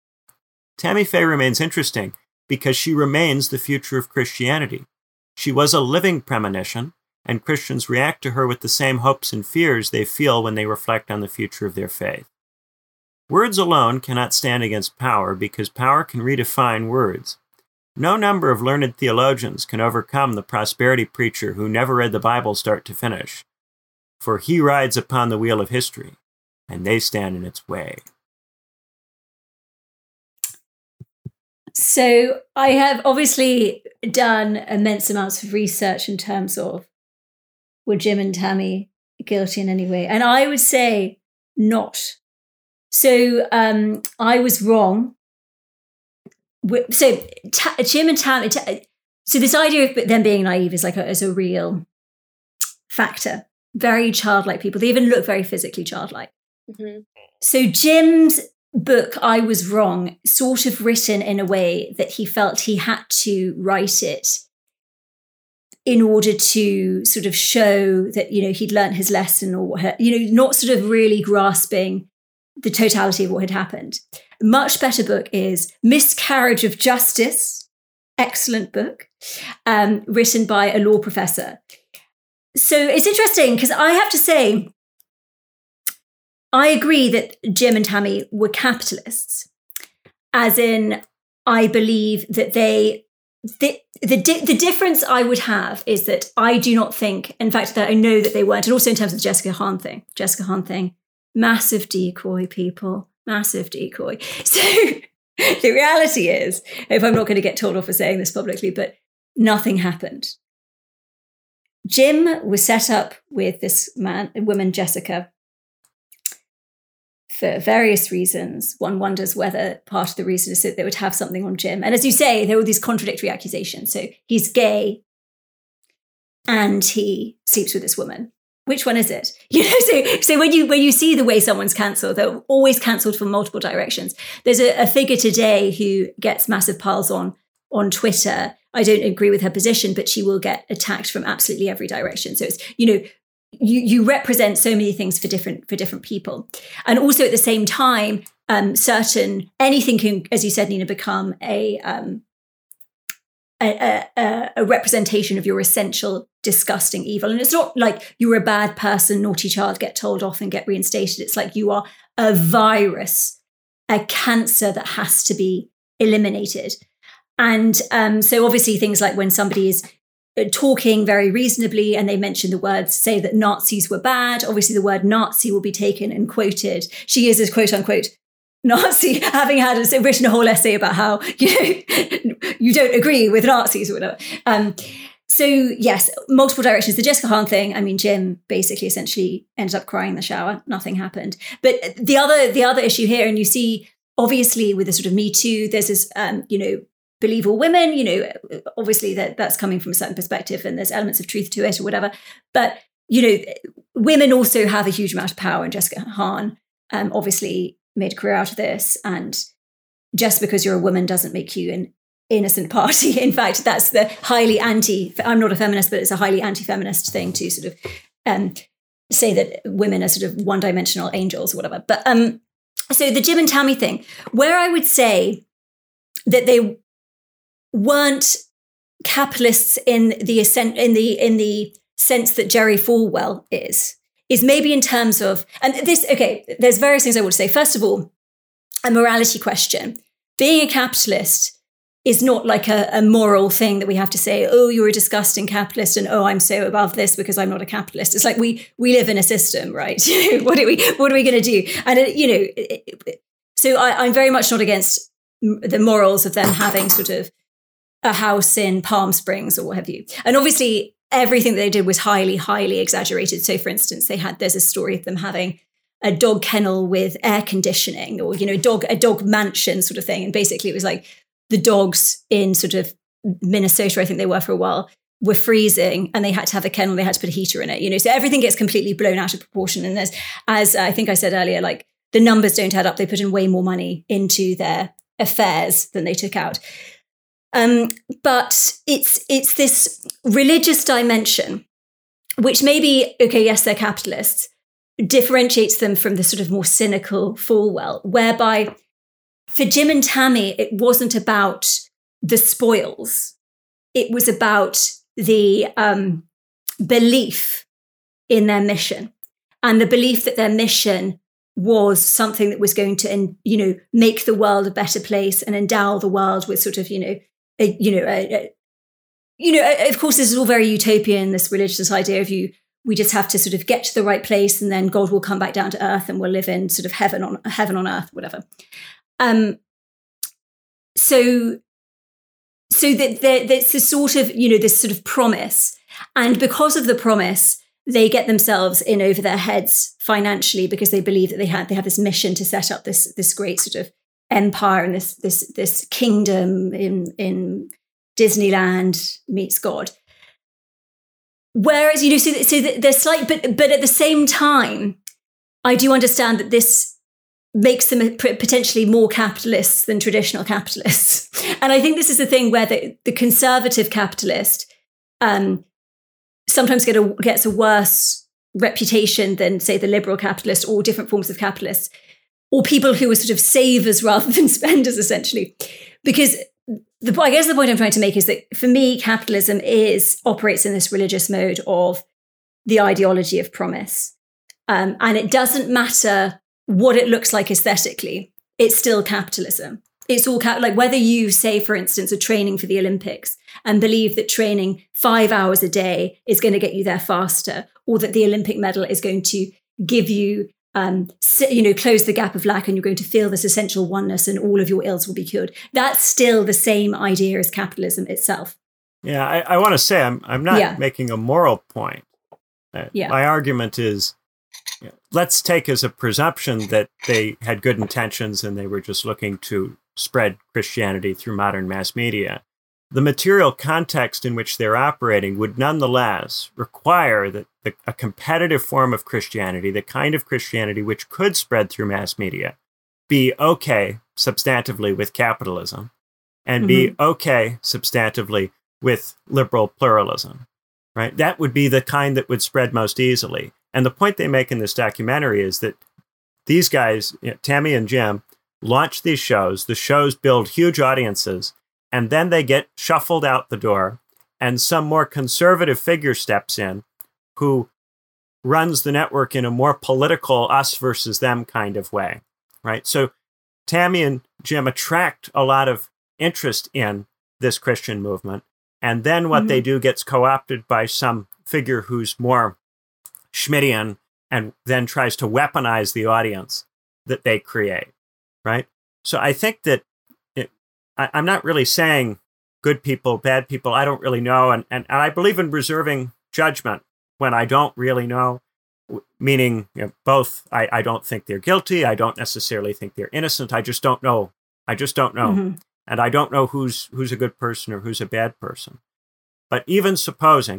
Tammy Faye remains interesting because she remains the future of Christianity. She was a living premonition, and Christians react to her with the same hopes and fears they feel when they reflect on the future of their faith. Words alone cannot stand against power because power can redefine words. No number of learned theologians can overcome the prosperity preacher who never read the Bible start to finish, for he rides upon the wheel of history, and they stand in its way. So I have obviously done immense amounts of research in terms of, were Jim and Tammy guilty in any way? And I would say not. So um, I was wrong. So ta- Jim and Tammy, ta- so this idea of them being naive is like a, is a real factor. Very childlike people. They even look very physically childlike. Mm-hmm. So Jim's book, I Was Wrong, sort of written in a way that he felt he had to write it in order to sort of show that, you know, he'd learned his lesson or, you know, not sort of really grasping the totality of what had happened. A much better book is Miscarriage of Justice, excellent book, um, written by a law professor. So it's interesting because I have to say, I agree that Jim and Tammy were capitalists, as in, I believe that they, the, the, the difference I would have is that I do not think, in fact, that I know that they weren't, and also in terms of the Jessica Hahn thing, Jessica Hahn thing, massive decoy, people, massive decoy. So the reality is, if I'm not going to get told off for saying this publicly, but nothing happened. Jim was set up with this man, woman, Jessica, for various reasons. One wonders whether part of the reason is that they would have something on Jim. And as you say, there were these contradictory accusations. So he's gay and he sleeps with this woman. Which one is it? You know, so so when you when you see the way someone's cancelled, they're always cancelled from multiple directions. There's a, a figure today who gets massive piles on on Twitter. I don't agree with her position, but she will get attacked from absolutely every direction. So it's, you know, you you represent so many things for different for different people. And also at the same time, um, certain anything can, as you said, Nina, become a um A, a, a representation of your essential disgusting evil. And it's not like you're a bad person, naughty child, get told off and get reinstated. It's like you are a virus, a cancer that has to be eliminated. And um, so obviously things like when somebody is talking very reasonably and they mention the words, say that Nazis were bad, obviously the word Nazi will be taken and quoted. She is as quote unquote Nazi, having had a, written a whole essay about how, you know, you don't agree with Nazis or whatever. Um, so yes, multiple directions. The Jessica Hahn thing, I mean, Jim basically essentially ended up crying in the shower. Nothing happened. But the other the other issue here, and you see, obviously with the sort of Me Too, there's this, um, you know, believe all women, you know, obviously that that's coming from a certain perspective and there's elements of truth to it or whatever. But you know, women also have a huge amount of power, and Jessica Hahn um, obviously made a career out of this. And just because you're a woman doesn't make you an innocent party. In fact, that's the highly anti, I'm not a feminist, but it's a highly anti-feminist thing to sort of um, say that women are sort of one-dimensional angels or whatever. But um, so the Jim and Tammy thing, where I would say that they weren't capitalists in the in the in the sense that Jerry Falwell is, is maybe in terms of, and this, okay, there's various things I would say. First of all, a morality question. Being a capitalist is not like a, a moral thing that we have to say, oh, you're a disgusting capitalist, and oh, I'm so above this because I'm not a capitalist. It's like we we live in a system, right? what are we what are we going to do? And it, you know, it, it, so I, I'm very much not against the morals of them having sort of a house in Palm Springs or what have you. And obviously, everything that they did was highly, highly exaggerated. So, for instance, they had there's a story of them having a dog kennel with air conditioning, or you know, dog a dog mansion sort of thing. And basically, it was like the dogs in sort of Minnesota, I think they were for a while, were freezing, and they had to have a kennel. They had to put a heater in it. You know, so everything gets completely blown out of proportion. And as as I think I said earlier, like the numbers don't add up. They put in way more money into their affairs than they took out. Um, but it's it's this religious dimension, which maybe, okay, yes, they're capitalists, differentiates them from the sort of more cynical Falwell, whereby for Jim and Tammy, it wasn't about the spoils. It was about the um, belief in their mission, and the belief that their mission was something that was going to, you know, make the world a better place and endow the world with sort of, you know, a, you know, a, a, you know, a, of course, this is all very utopian, this religious idea of you, we just have to sort of get to the right place and then God will come back down to earth and we'll live in sort of heaven on heaven on earth, whatever. Um, so, so that there, there's this sort of, you know, this sort of promise. And because of the promise, they get themselves in over their heads financially because they believe that they have they have this mission to set up this this great sort of empire and this this this kingdom in in Disneyland meets God. Whereas, you know, so, so there's slight, but but at the same time, I do understand that this makes them potentially more capitalists than traditional capitalists. And I think this is the thing where the, the conservative capitalist um, sometimes get a, gets a worse reputation than, say, the liberal capitalist or different forms of capitalists, or people who are sort of savers rather than spenders, essentially. Because the, I guess the point I'm trying to make is that for me, capitalism is operates in this religious mode of the ideology of promise. Um, and it doesn't matter what it looks like aesthetically, it's still capitalism. It's all cap- like whether you say, for instance, are training for the Olympics and believe that training five hours a day is going to get you there faster, or that the Olympic medal is going to give you, um, you know, close the gap of lack and you're going to feel this essential oneness and all of your ills will be cured. That's still the same idea as capitalism itself. Yeah, I, I want to say I'm I'm not yeah. making a moral point. Uh, yeah. My argument is, you know, let's take as a presumption that they had good intentions and they were just looking to spread Christianity through modern mass media. The material context in which they're operating would nonetheless require that the, a competitive form of Christianity, the kind of Christianity which could spread through mass media, be okay substantively with capitalism and mm-hmm. be okay substantively with liberal pluralism, right? That would be the kind that would spread most easily. And the point they make in this documentary is that these guys, you know, Tammy and Jim, launch these shows. The shows build huge audiences, and then they get shuffled out the door, and some more conservative figure steps in who runs the network in a more political us versus them kind of way, right? So Tammy and Jim attract a lot of interest in this Christian movement, and then what mm-hmm. they do gets co-opted by some figure who's more Schmittian and then tries to weaponize the audience that they create. Right. So I think that it, I, I'm not really saying good people, bad people. I don't really know. And, and, and I believe in reserving judgment when I don't really know, meaning you know, both. I, I don't think they're guilty. I don't necessarily think they're innocent. I just don't know. I just don't know. Mm-hmm. And I don't know who's who's a good person or who's a bad person. But even supposing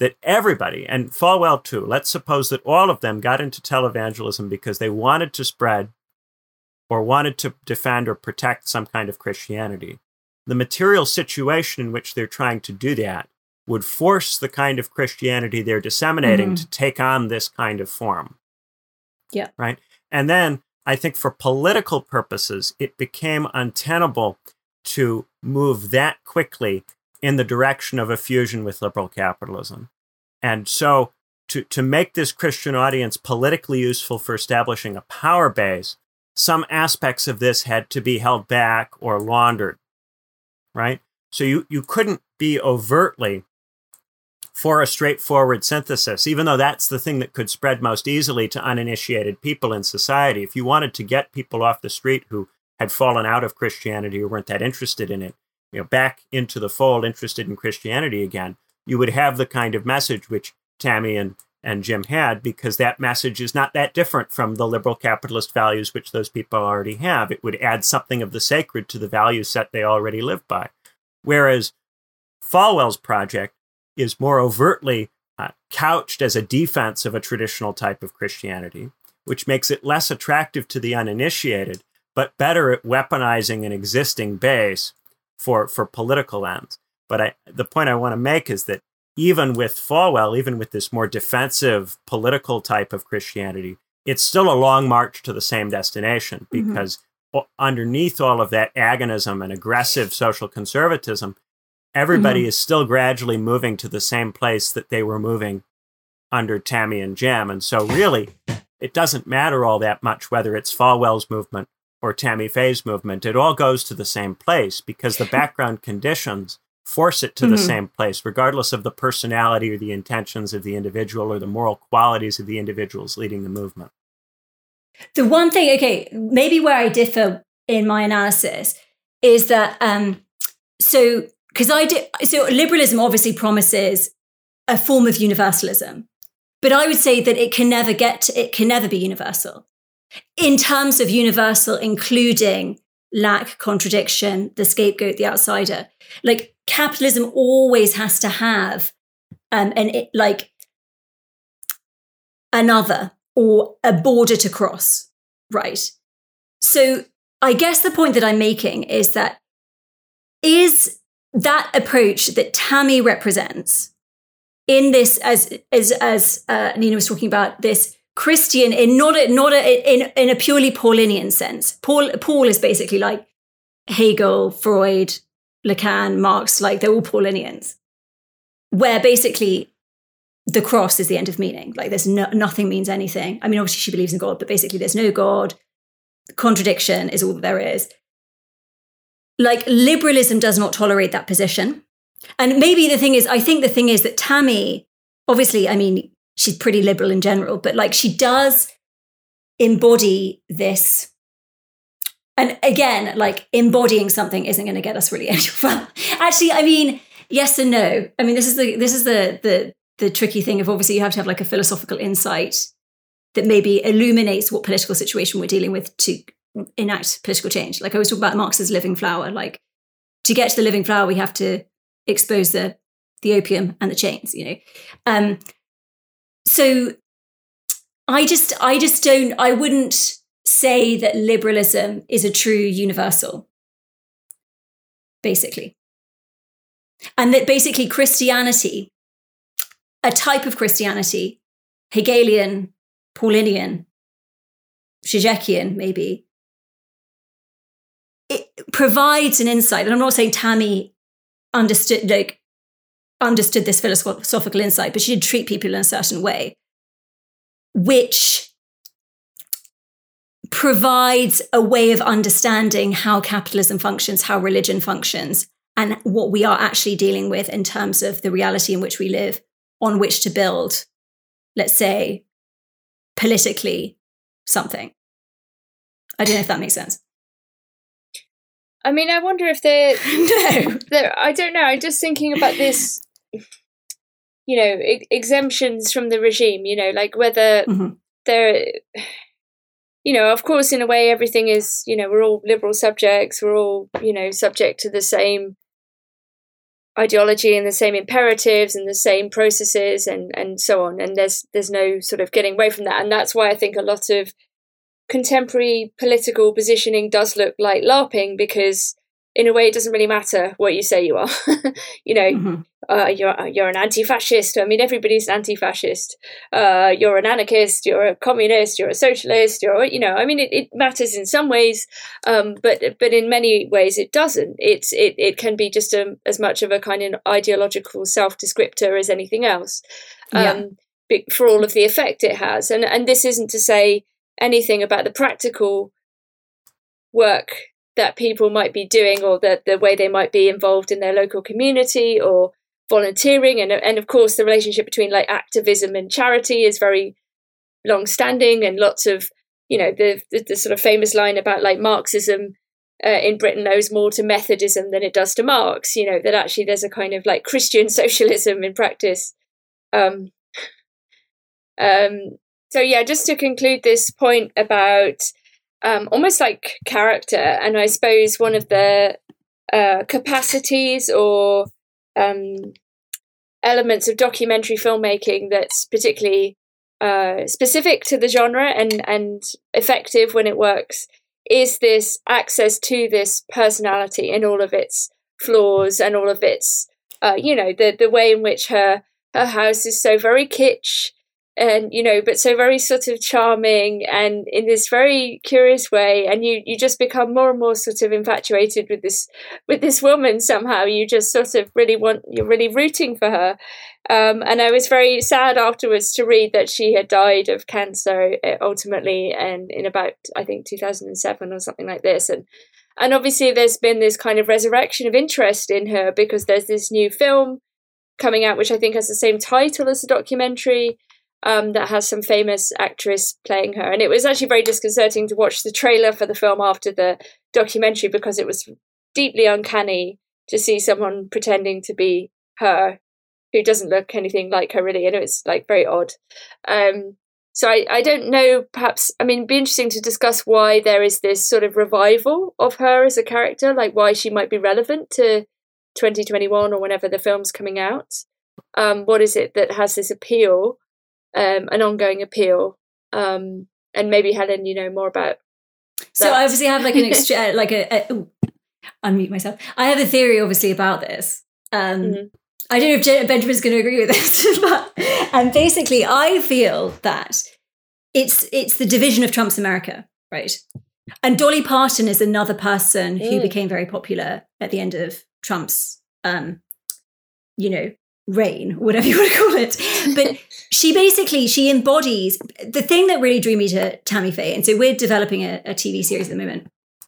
that everybody, and Falwell too, let's suppose that all of them got into televangelism because they wanted to spread or wanted to defend or protect some kind of Christianity. The material situation in which they're trying to do that would force the kind of Christianity they're disseminating mm-hmm. to take on this kind of form. Yeah. Right. And then I think for political purposes, it became untenable to move that quickly in the direction of a fusion with liberal capitalism. And so to, to make this Christian audience politically useful for establishing a power base, some aspects of this had to be held back or laundered, right? So you, you couldn't be overtly for a straightforward synthesis, even though that's the thing that could spread most easily to uninitiated people in society. If you wanted to get people off the street who had fallen out of Christianity or weren't that interested in it, you know, back into the fold, interested in Christianity again, you would have the kind of message which Tammy and, and Jim had, because that message is not that different from the liberal capitalist values which those people already have. It would add something of the sacred to the value set they already live by. Whereas Falwell's project is more overtly uh, couched as a defense of a traditional type of Christianity, which makes it less attractive to the uninitiated, but better at weaponizing an existing base for, for political ends. But I, the point I want to make is that even with Falwell, even with this more defensive political type of Christianity, it's still a long march to the same destination, because mm-hmm. underneath all of that agonism and aggressive social conservatism, everybody mm-hmm. is still gradually moving to the same place that they were moving under Tammy and Jim. And so really, it doesn't matter all that much whether it's Falwell's movement or Tammy Faye's movement. It all goes to the same place because the background conditions force it to mm-hmm. the same place, regardless of the personality or the intentions of the individual or the moral qualities of the individuals leading the movement. The one thing, okay, maybe where I differ in my analysis is that, um, so, because I do, so liberalism obviously promises a form of universalism, but I would say that it can never get, to, it can never be universal. In terms of universal, including lack, contradiction, the scapegoat, the outsider, like capitalism always has to have um, an it, like another or a border to cross, right? So I guess the point that I'm making is that is that approach that Tammy represents in this, as as as uh, Nina was talking about, this Christian in not a, not a, in in a purely Paulinian sense. Paul Paul is basically like Hegel, Freud, Lacan, Marx, like they're all Paulinians, where basically the cross is the end of meaning. Like there's no, nothing means anything. I mean, obviously she believes in God, but basically there's no God. Contradiction is all that there is. Like liberalism does not tolerate that position. And maybe the thing is, I think the thing is that Tammy, obviously, I mean, she's pretty liberal in general, but like she does embody this. And again, like embodying something isn't going to get us really anywhere. Actually, I mean, yes and no. I mean, this is the this is the the the tricky thing of obviously you have to have like a philosophical insight that maybe illuminates what political situation we're dealing with to enact political change. Like I was talking about Marx's living flower. Like to get to the living flower, we have to expose the the opium and the chains. You know, um, so I just I just don't. I wouldn't say that liberalism is a true universal, basically. And that basically Christianity, a type of Christianity, Hegelian, Paulinian, Zizekian maybe, it provides an insight. And I'm not saying Tammy understood, like, understood this philosophical insight, but she did treat people in a certain way, which provides a way of understanding how capitalism functions, how religion functions, and what we are actually dealing with in terms of the reality in which we live, on which to build, let's say, politically something. I don't know if that makes sense. I mean, I wonder if they're... no. they're, I don't know. I'm just thinking about this, you know, ex- exemptions from the regime, you know, like whether mm-hmm. they're... You know, of course, in a way, everything is, you know, we're all liberal subjects. We're all, you know, subject to the same ideology and the same imperatives and the same processes and and so on, and there's there's no sort of getting away from that. And that's why I think a lot of contemporary political positioning does look like LARPing, because in a way it doesn't really matter what you say you are. you know, mm-hmm. uh, you're you're an anti-fascist. I mean, everybody's an anti-fascist. Uh, you're an anarchist, you're a communist, you're a socialist, you're, you know, I mean, it, it matters in some ways, um, but but in many ways it doesn't. It's it, it can be just a, as much of a kind of ideological self-descriptor as anything else, um, yeah. for all of the effect it has. And and this isn't to say anything about the practical work that people might be doing, or the, the way they might be involved in their local community or volunteering. And, and of course, the relationship between like activism and charity is very long-standing, and lots of, you know, the, the, the sort of famous line about like Marxism uh, in Britain owes more to Methodism than it does to Marx, you know, that actually there's a kind of like Christian socialism in practice. Um, um, so, yeah, just to conclude this point about Um, almost like character, and I suppose one of the uh, capacities or um, elements of documentary filmmaking that's particularly uh, specific to the genre and, and effective when it works is this access to this personality in all of its flaws and all of its, uh, you know, the, the way in which her, her house is so very kitsch, and, you know, but so very sort of charming and in this very curious way. And you, you just become more and more sort of infatuated with this, with this woman somehow. You just sort of really want, you're really rooting for her. Um, and I was very sad afterwards to read that she had died of cancer ultimately, and in about, I think, two thousand seven or something like this. And, and obviously there's been this kind of resurrection of interest in her because there's this new film coming out, which I think has the same title as the documentary. Um, that has some famous actress playing her. And it was actually very disconcerting to watch the trailer for the film after the documentary, because it was deeply uncanny to see someone pretending to be her who doesn't look anything like her really. And it was like very odd. Um, so I, I don't know, perhaps, I mean, it'd be interesting to discuss why there is this sort of revival of her as a character, like why she might be relevant to twenty twenty-one or whenever the film's coming out. Um, what is it that has this appeal? Um, an ongoing appeal, um, and maybe Helen, you know more about. So that. I obviously have like an extra, like a, a ooh, unmute myself. I have a theory, obviously, about this. Um, mm-hmm. I don't know if Jen- Benjamin's going to agree with this, but and basically, I feel that it's it's the division of Trump's America, right? And Dolly Parton is another person who mm. became very popular at the end of Trump's, um, you know. reign, whatever you want to call it. But she basically, she embodies the thing that really drew me to Tammy Faye. And so we're developing a, a T V series at the moment.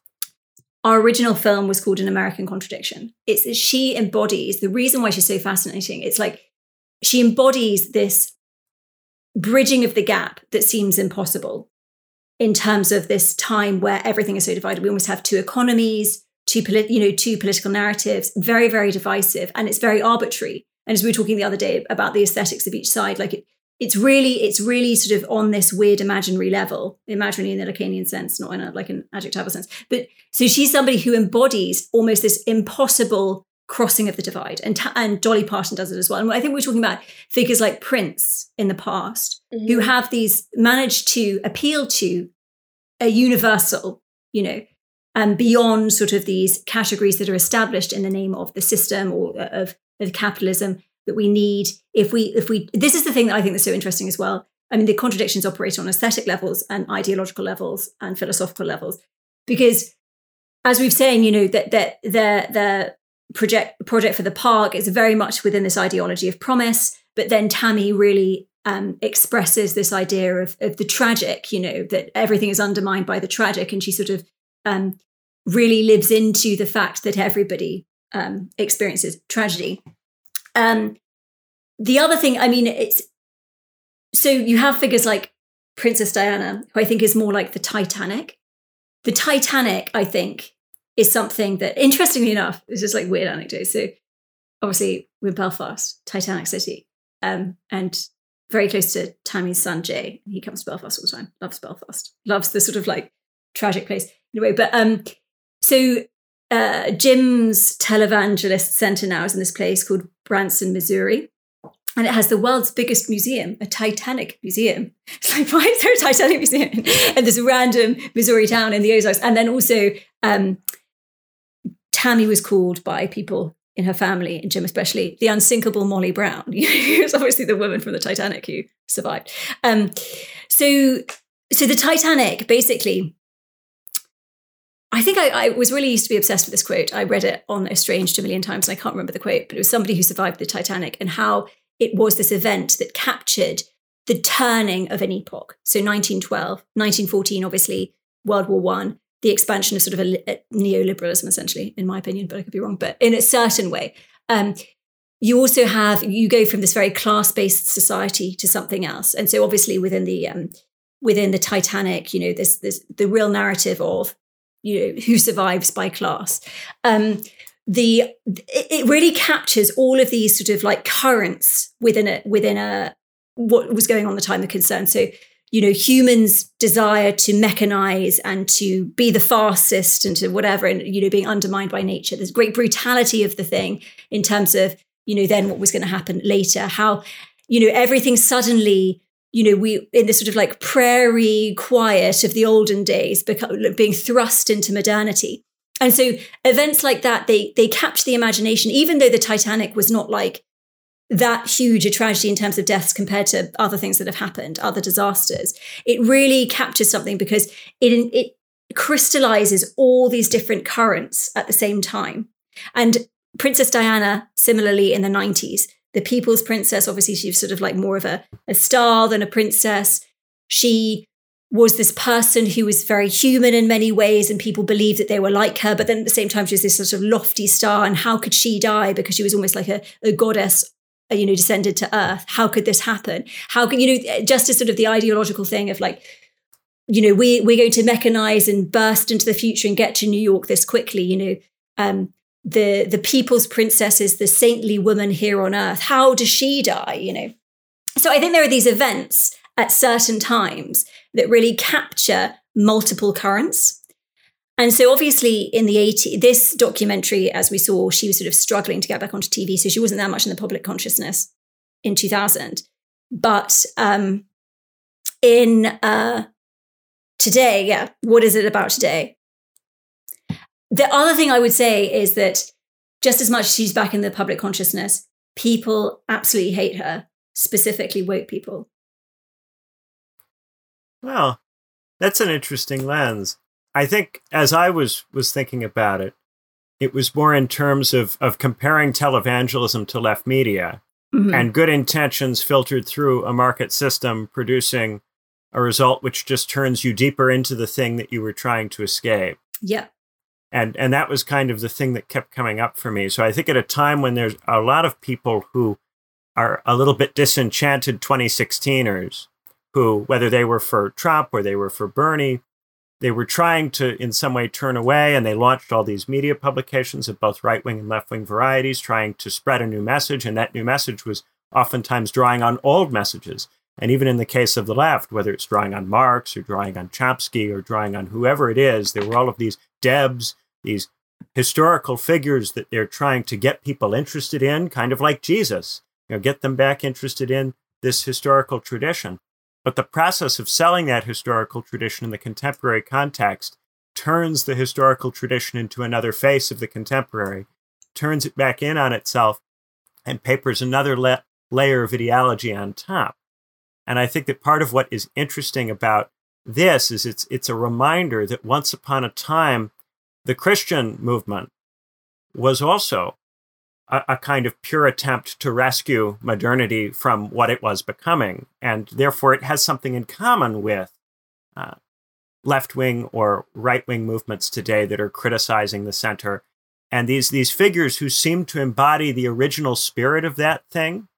Our original film was called An American Contradiction. It's she embodies the reason why she's so fascinating. It's like she embodies this bridging of the gap that seems impossible in terms of this time where everything is so divided. We almost have two economies, two polit- you know, two political narratives, very, very divisive, and it's very arbitrary. And as we were talking the other day about the aesthetics of each side, like it, it's really, it's really sort of on this weird imaginary level, imaginary in the Lacanian sense, not in a, like an adjectival sense. But so she's somebody who embodies almost this impossible crossing of the divide, and ta- and Dolly Parton does it as well. And I think we're talking about figures like Prince in the past, mm-hmm. who have these managed to appeal to a universal, you know, and um, beyond sort of these categories that are established in the name of the system or of of capitalism that we need. If we, if we, this is the thing that I think that's so interesting as well. I mean, the contradictions operate on aesthetic levels and ideological levels and philosophical levels, because as we've saying, you know, that that the the project project for the park is very much within this ideology of promise, but then Tammy really um, expresses this idea of of the tragic, you know, that everything is undermined by the tragic, and she sort of um, really lives into the fact that everybody Um, experiences tragedy. Um, the other thing, I mean, it's so you have figures like Princess Diana, who I think is more like the Titanic. The Titanic, I think, is something that, interestingly enough, it's just like weird anecdotes. So obviously we're Belfast, Titanic City, um, and very close to Tammy's son, Jay. He comes to Belfast all the time, loves Belfast, loves the sort of like tragic place in a way. But um, so uh, Jim's televangelist center now is in this place called Branson, Missouri. And it has the world's biggest museum, a Titanic museum. It's like, why is there a Titanic museum in this random Missouri town in the Ozarks? And then also, um, Tammy was called by people in her family, and Jim especially, the unsinkable Molly Brown. Who was obviously the woman from the Titanic who survived. Um, so, so the Titanic, basically, I think I, I was really used to be obsessed with this quote. I read it on Estranged a million times, and I can't remember the quote, but it was somebody who survived the Titanic and how it was this event that captured the turning of an epoch. So nineteen twelve, nineteen fourteen, obviously, World War One, the expansion of sort of a, a neoliberalism, essentially, in my opinion, but I could be wrong, but in a certain way. Um, you also have, you go from this very class-based society to something else. And so obviously within the um, within the Titanic, you know, there's, there's the real narrative of, you know, who survives by class. Um, the it really captures all of these sort of like currents within a within a what was going on at the time of concern. So, you know, humans' desire to mechanize and to be the fastest and to whatever, and, you know, being undermined by nature. There's great brutality of the thing in terms of, you know, then what was going to happen later, how, you know, everything suddenly, you know, we in this sort of like prairie quiet of the olden days become, being thrust into modernity. And so events like that, they they capture the imagination, even though the Titanic was not like that huge a tragedy in terms of deaths compared to other things that have happened, other disasters. It really captures something because it it crystallizes all these different currents at the same time. And Princess Diana, similarly in the nineties, the people's princess, obviously she was sort of like more of a, a star than a princess. She was this person who was very human in many ways, and people believed that they were like her. But then at the same time, she was this sort of lofty star. And how could she die? Because she was almost like a, a goddess, you know, descended to earth. How could this happen? How can, you know, just as sort of the ideological thing of like, you know, we, we're going to mechanize and burst into the future and get to New York this quickly, you know, um, the, the people's princess is the saintly woman here on earth. How does she die? You know? So I think there are these events at certain times that really capture multiple currents. And so obviously in the eighties, this documentary, as we saw, she was sort of struggling to get back onto T V. So she wasn't that much in the public consciousness in two thousand. But um, in uh, today, yeah, what is it about today? The other thing I would say is that just as much as she's back in the public consciousness, people absolutely hate her, specifically woke people. Well, that's an interesting lens. I think as I was was thinking about it, it was more in terms of, of comparing televangelism to left media, mm-hmm. and good intentions filtered through a market system producing a result which just turns you deeper into the thing that you were trying to escape. Yeah. And and that was kind of the thing that kept coming up for me. So I think at a time when there's a lot of people who are a little bit disenchanted twenty sixteeners, who, whether they were for Trump or they were for Bernie, they were trying to in some way turn away, and they launched all these media publications of both right-wing and left-wing varieties, trying to spread a new message. And that new message was oftentimes drawing on old messages. And even in the case of the left, whether it's drawing on Marx or drawing on Chomsky or drawing on whoever it is, there were all of these Debs, these historical figures that they're trying to get people interested in, kind of like Jesus, you know, get them back interested in this historical tradition. But the process of selling that historical tradition in the contemporary context turns the historical tradition into another face of the contemporary, turns it back in on itself, and papers another la- layer of ideology on top. And I think that part of what is interesting about this is it's it's a reminder that once upon a time, the Christian movement was also a, a kind of pure attempt to rescue modernity from what it was becoming. And therefore, it has something in common with uh, left-wing or right-wing movements today that are criticizing the center. And these, these figures who seem to embody the original spirit of that thing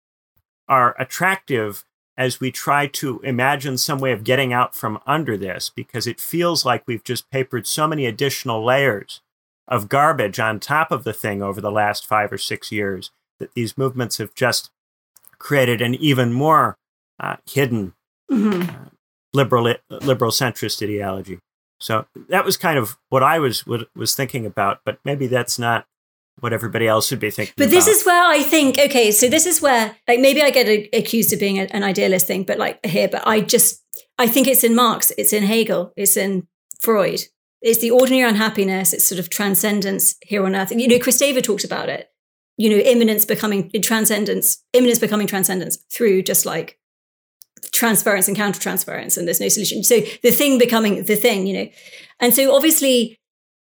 are attractive as we try to imagine some way of getting out from under this, because it feels like we've just papered so many additional layers of garbage on top of the thing over the last five or six years that these movements have just created an even more uh, hidden mm-hmm. uh, liberal liberal centrist ideology. So that was kind of what I was was thinking about, but maybe that's not what everybody else should be thinking but about. This is where I think, okay, so this is where, like, maybe I get a, accused of being a, an idealist thing, but like here, but I just, I think it's in Marx, it's in Hegel, it's in Freud. It's the ordinary unhappiness, it's sort of transcendence here on earth. You know, Kristeva talks about it, you know, immanence becoming transcendence, immanence becoming transcendence through just like transference and countertransference, and there's no solution. So the thing becoming the thing, you know. And so obviously,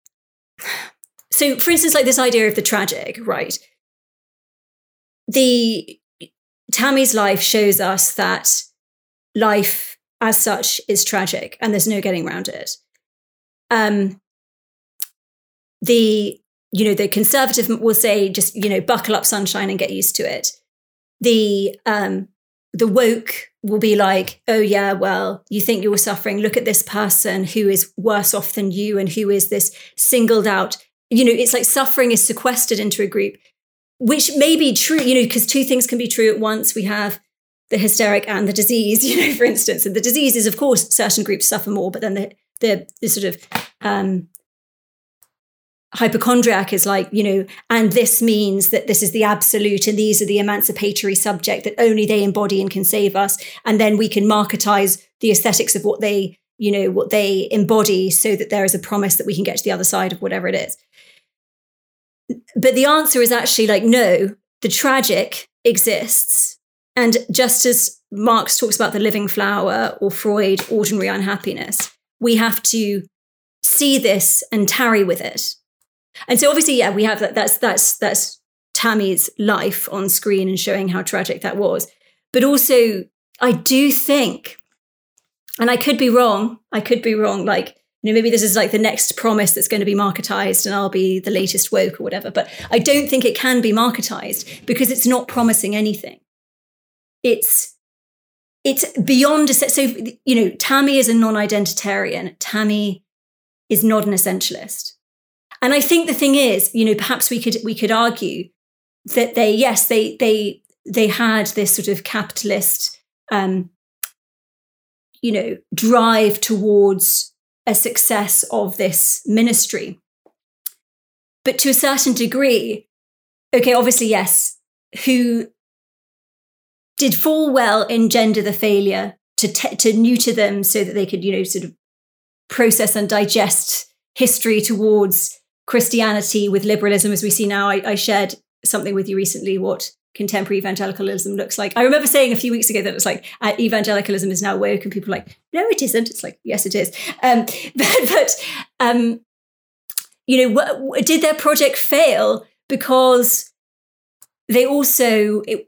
so for instance, like this idea of the tragic, right? The Tammy's life shows us that life as such is tragic and there's no getting around it. Um, the, you know, the conservative will say, just, you know, buckle up, sunshine, and get used to it. The, um, the woke will be like, oh yeah, well, you think you're suffering. Look at this person who is worse off than you and who is this singled out. You know, it's like suffering is sequestered into a group, which may be true, you know, because two things can be true at once. We have the hysteric and the disease, you know, for instance. And the disease is, of course, certain groups suffer more, but then the the, the sort of um, hypochondriac is like, you know, and this means that this is the absolute and these are the emancipatory subject that only they embody and can save us. And then we can marketize the aesthetics of what they, you know, what they embody so that there is a promise that we can get to the other side of whatever it is. But the answer is actually like, no, the tragic exists. And just as Marx talks about the living flower or Freud, ordinary unhappiness, we have to see this and tarry with it. And so obviously, yeah, we have that. That's that's that's Tammy's life on screen and showing how tragic that was. But also, I do think, and I could be wrong, I could be wrong, like, you know, maybe this is like the next promise that's going to be marketized and I'll be the latest woke or whatever. But I don't think it can be marketized because it's not promising anything. It's it's beyond a set. So, you know, Tammy is a non-identitarian. Tammy is not an essentialist. And I think the thing is, you know, perhaps we could we could argue that they, yes, they they they had this sort of capitalist, um, you know, drive towards a success of this ministry. But to a certain degree, okay, obviously, yes, who did full well engender the failure to te- to neuter them so that they could, you know, sort of process and digest history towards Christianity with liberalism as we see now. I, I shared something with you recently, what contemporary evangelicalism looks like. I remember saying a few weeks ago that it's like uh, evangelicalism is now woke, and people are like, no, it isn't. It's like, yes, it is. Um, but, but um, you know, w- w- did their project fail because they also it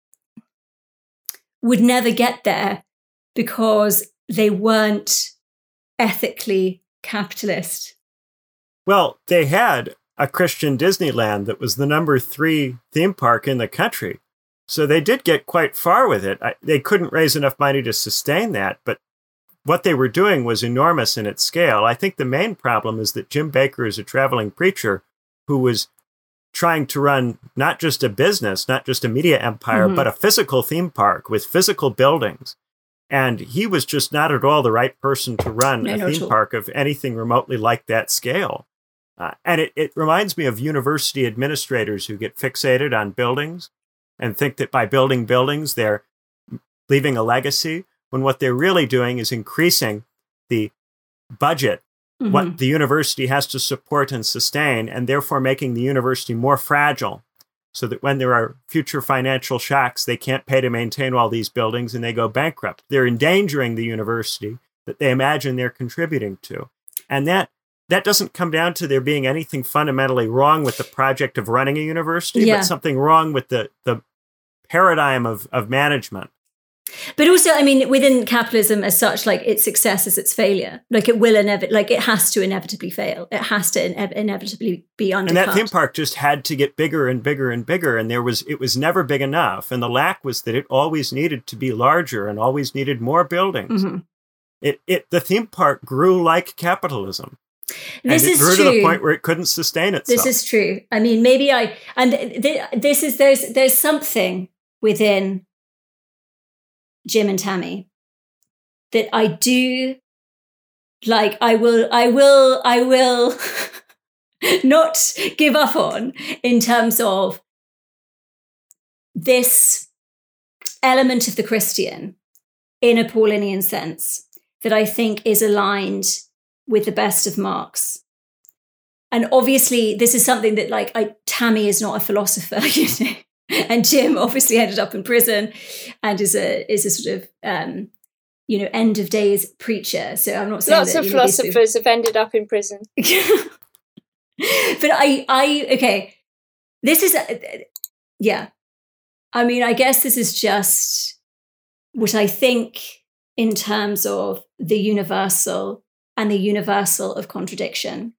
would never get there because they weren't ethically capitalist? Well, they had a Christian Disneyland that was the number three theme park in the country. So they did get quite far with it. I, they couldn't raise enough money to sustain that, but what they were doing was enormous in its scale. I think the main problem is that Jim Bakker is a traveling preacher who was trying to run not just a business, not just a media empire, mm-hmm. but a physical theme park with physical buildings. And he was just not at all the right person to run no, a theme park of anything remotely like that scale. Uh, and it, it reminds me of university administrators who get fixated on buildings and think that by building buildings, they're leaving a legacy, when what they're really doing is increasing the budget, mm-hmm. what the university has to support and sustain, and therefore making the university more fragile so that when there are future financial shocks, they can't pay to maintain all these buildings and they go bankrupt. They're endangering the university that they imagine they're contributing to. And that That doesn't come down to there being anything fundamentally wrong with the project of running a university, yeah. but something wrong with the, the paradigm of, of management. But also, I mean, within capitalism as such, like its success is its failure. Like it will inevitably, like it has to inevitably fail. It has to ine- inevitably be undercut. And that theme park just had to get bigger and bigger and bigger. And there was, it was never big enough. And the lack was that it always needed to be larger and always needed more buildings. Mm-hmm. It, it, the theme park grew like capitalism. This and it is grew true. to the point where it couldn't sustain itself. This is true. I mean, maybe I, and th- this is, there's, there's something within Jim and Tammy that I do like I will, I will, I will not give up on in terms of this element of the Christian in a Paulinian sense that I think is aligned with the best of Marx. And obviously, this is something that, like, I, Tammy is not a philosopher, you know, and Jim obviously ended up in prison and is a is a sort of um, you know, end of days preacher. So I'm not saying lots that, of you know, philosophers have ended up in prison. But I, I okay, this is uh, yeah. I mean, I guess this is just what I think in terms of the universal and the universal of contradiction.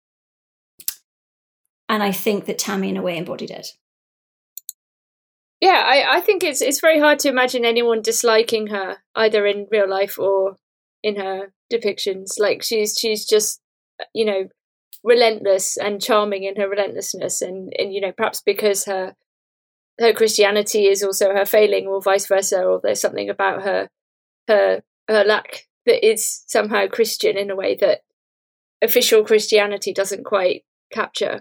And I think that Tammy, in a way, embodied it. Yeah, I, I think it's it's very hard to imagine anyone disliking her, either in real life or in her depictions. Like, she's she's just, you know, relentless and charming in her relentlessness. And, and you know, perhaps because her her Christianity is also her failing, or vice versa, or there's something about her her her lack that is somehow Christian in a way that official Christianity doesn't quite capture.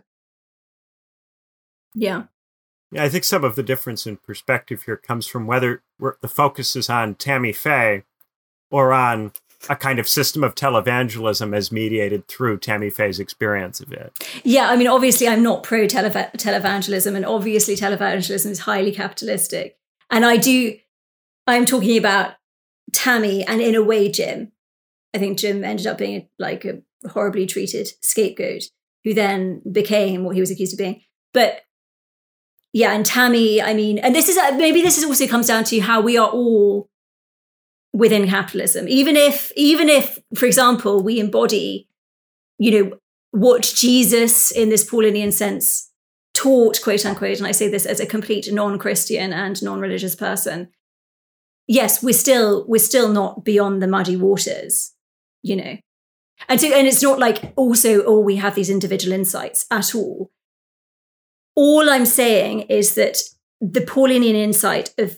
Yeah. Yeah, I think some of the difference in perspective here comes from whether we're, the focus is on Tammy Faye or on a kind of system of televangelism as mediated through Tammy Faye's experience of it. Yeah, I mean, obviously, I'm not pro televangelism, and obviously, televangelism is highly capitalistic. And I do, I'm talking about Tammy, and in a way, Jim. I think Jim ended up being like a horribly treated scapegoat who then became what he was accused of being. But yeah, and Tammy, I mean, and this is maybe this is also comes down to how we are all within capitalism. Even if, even if, for example, we embody, you know, what Jesus in this Paulinian sense taught, quote unquote, and I say this as a complete non-Christian and non-religious person. Yes, we're still we're still not beyond the muddy waters, you know. And so, and it's not like also, oh, we have these individual insights at all. All I'm saying is that the Paulinian insight of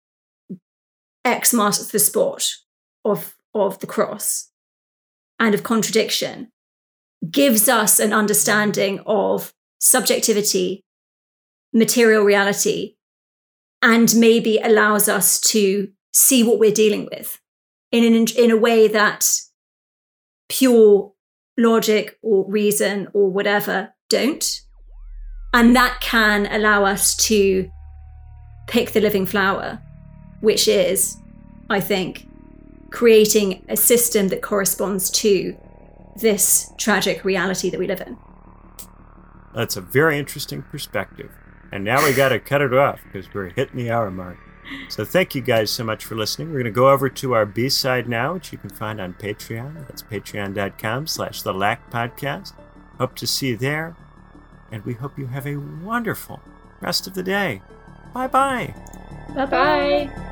X marks the spot of, of the cross and of contradiction gives us an understanding of subjectivity, material reality, and maybe allows us to see what we're dealing with in, an, in a way that pure logic or reason or whatever don't. And that can allow us to pick the living flower, which is, I think, creating a system that corresponds to this tragic reality that we live in. That's a very interesting perspective. And now we got to cut it off because we're hitting the hour mark. So thank you guys so much for listening. We're going to go over to our B-side now, which you can find on Patreon. That's patreon.com slash the Lack Podcast. Hope to see you there. And we hope you have a wonderful rest of the day. Bye-bye. Bye-bye.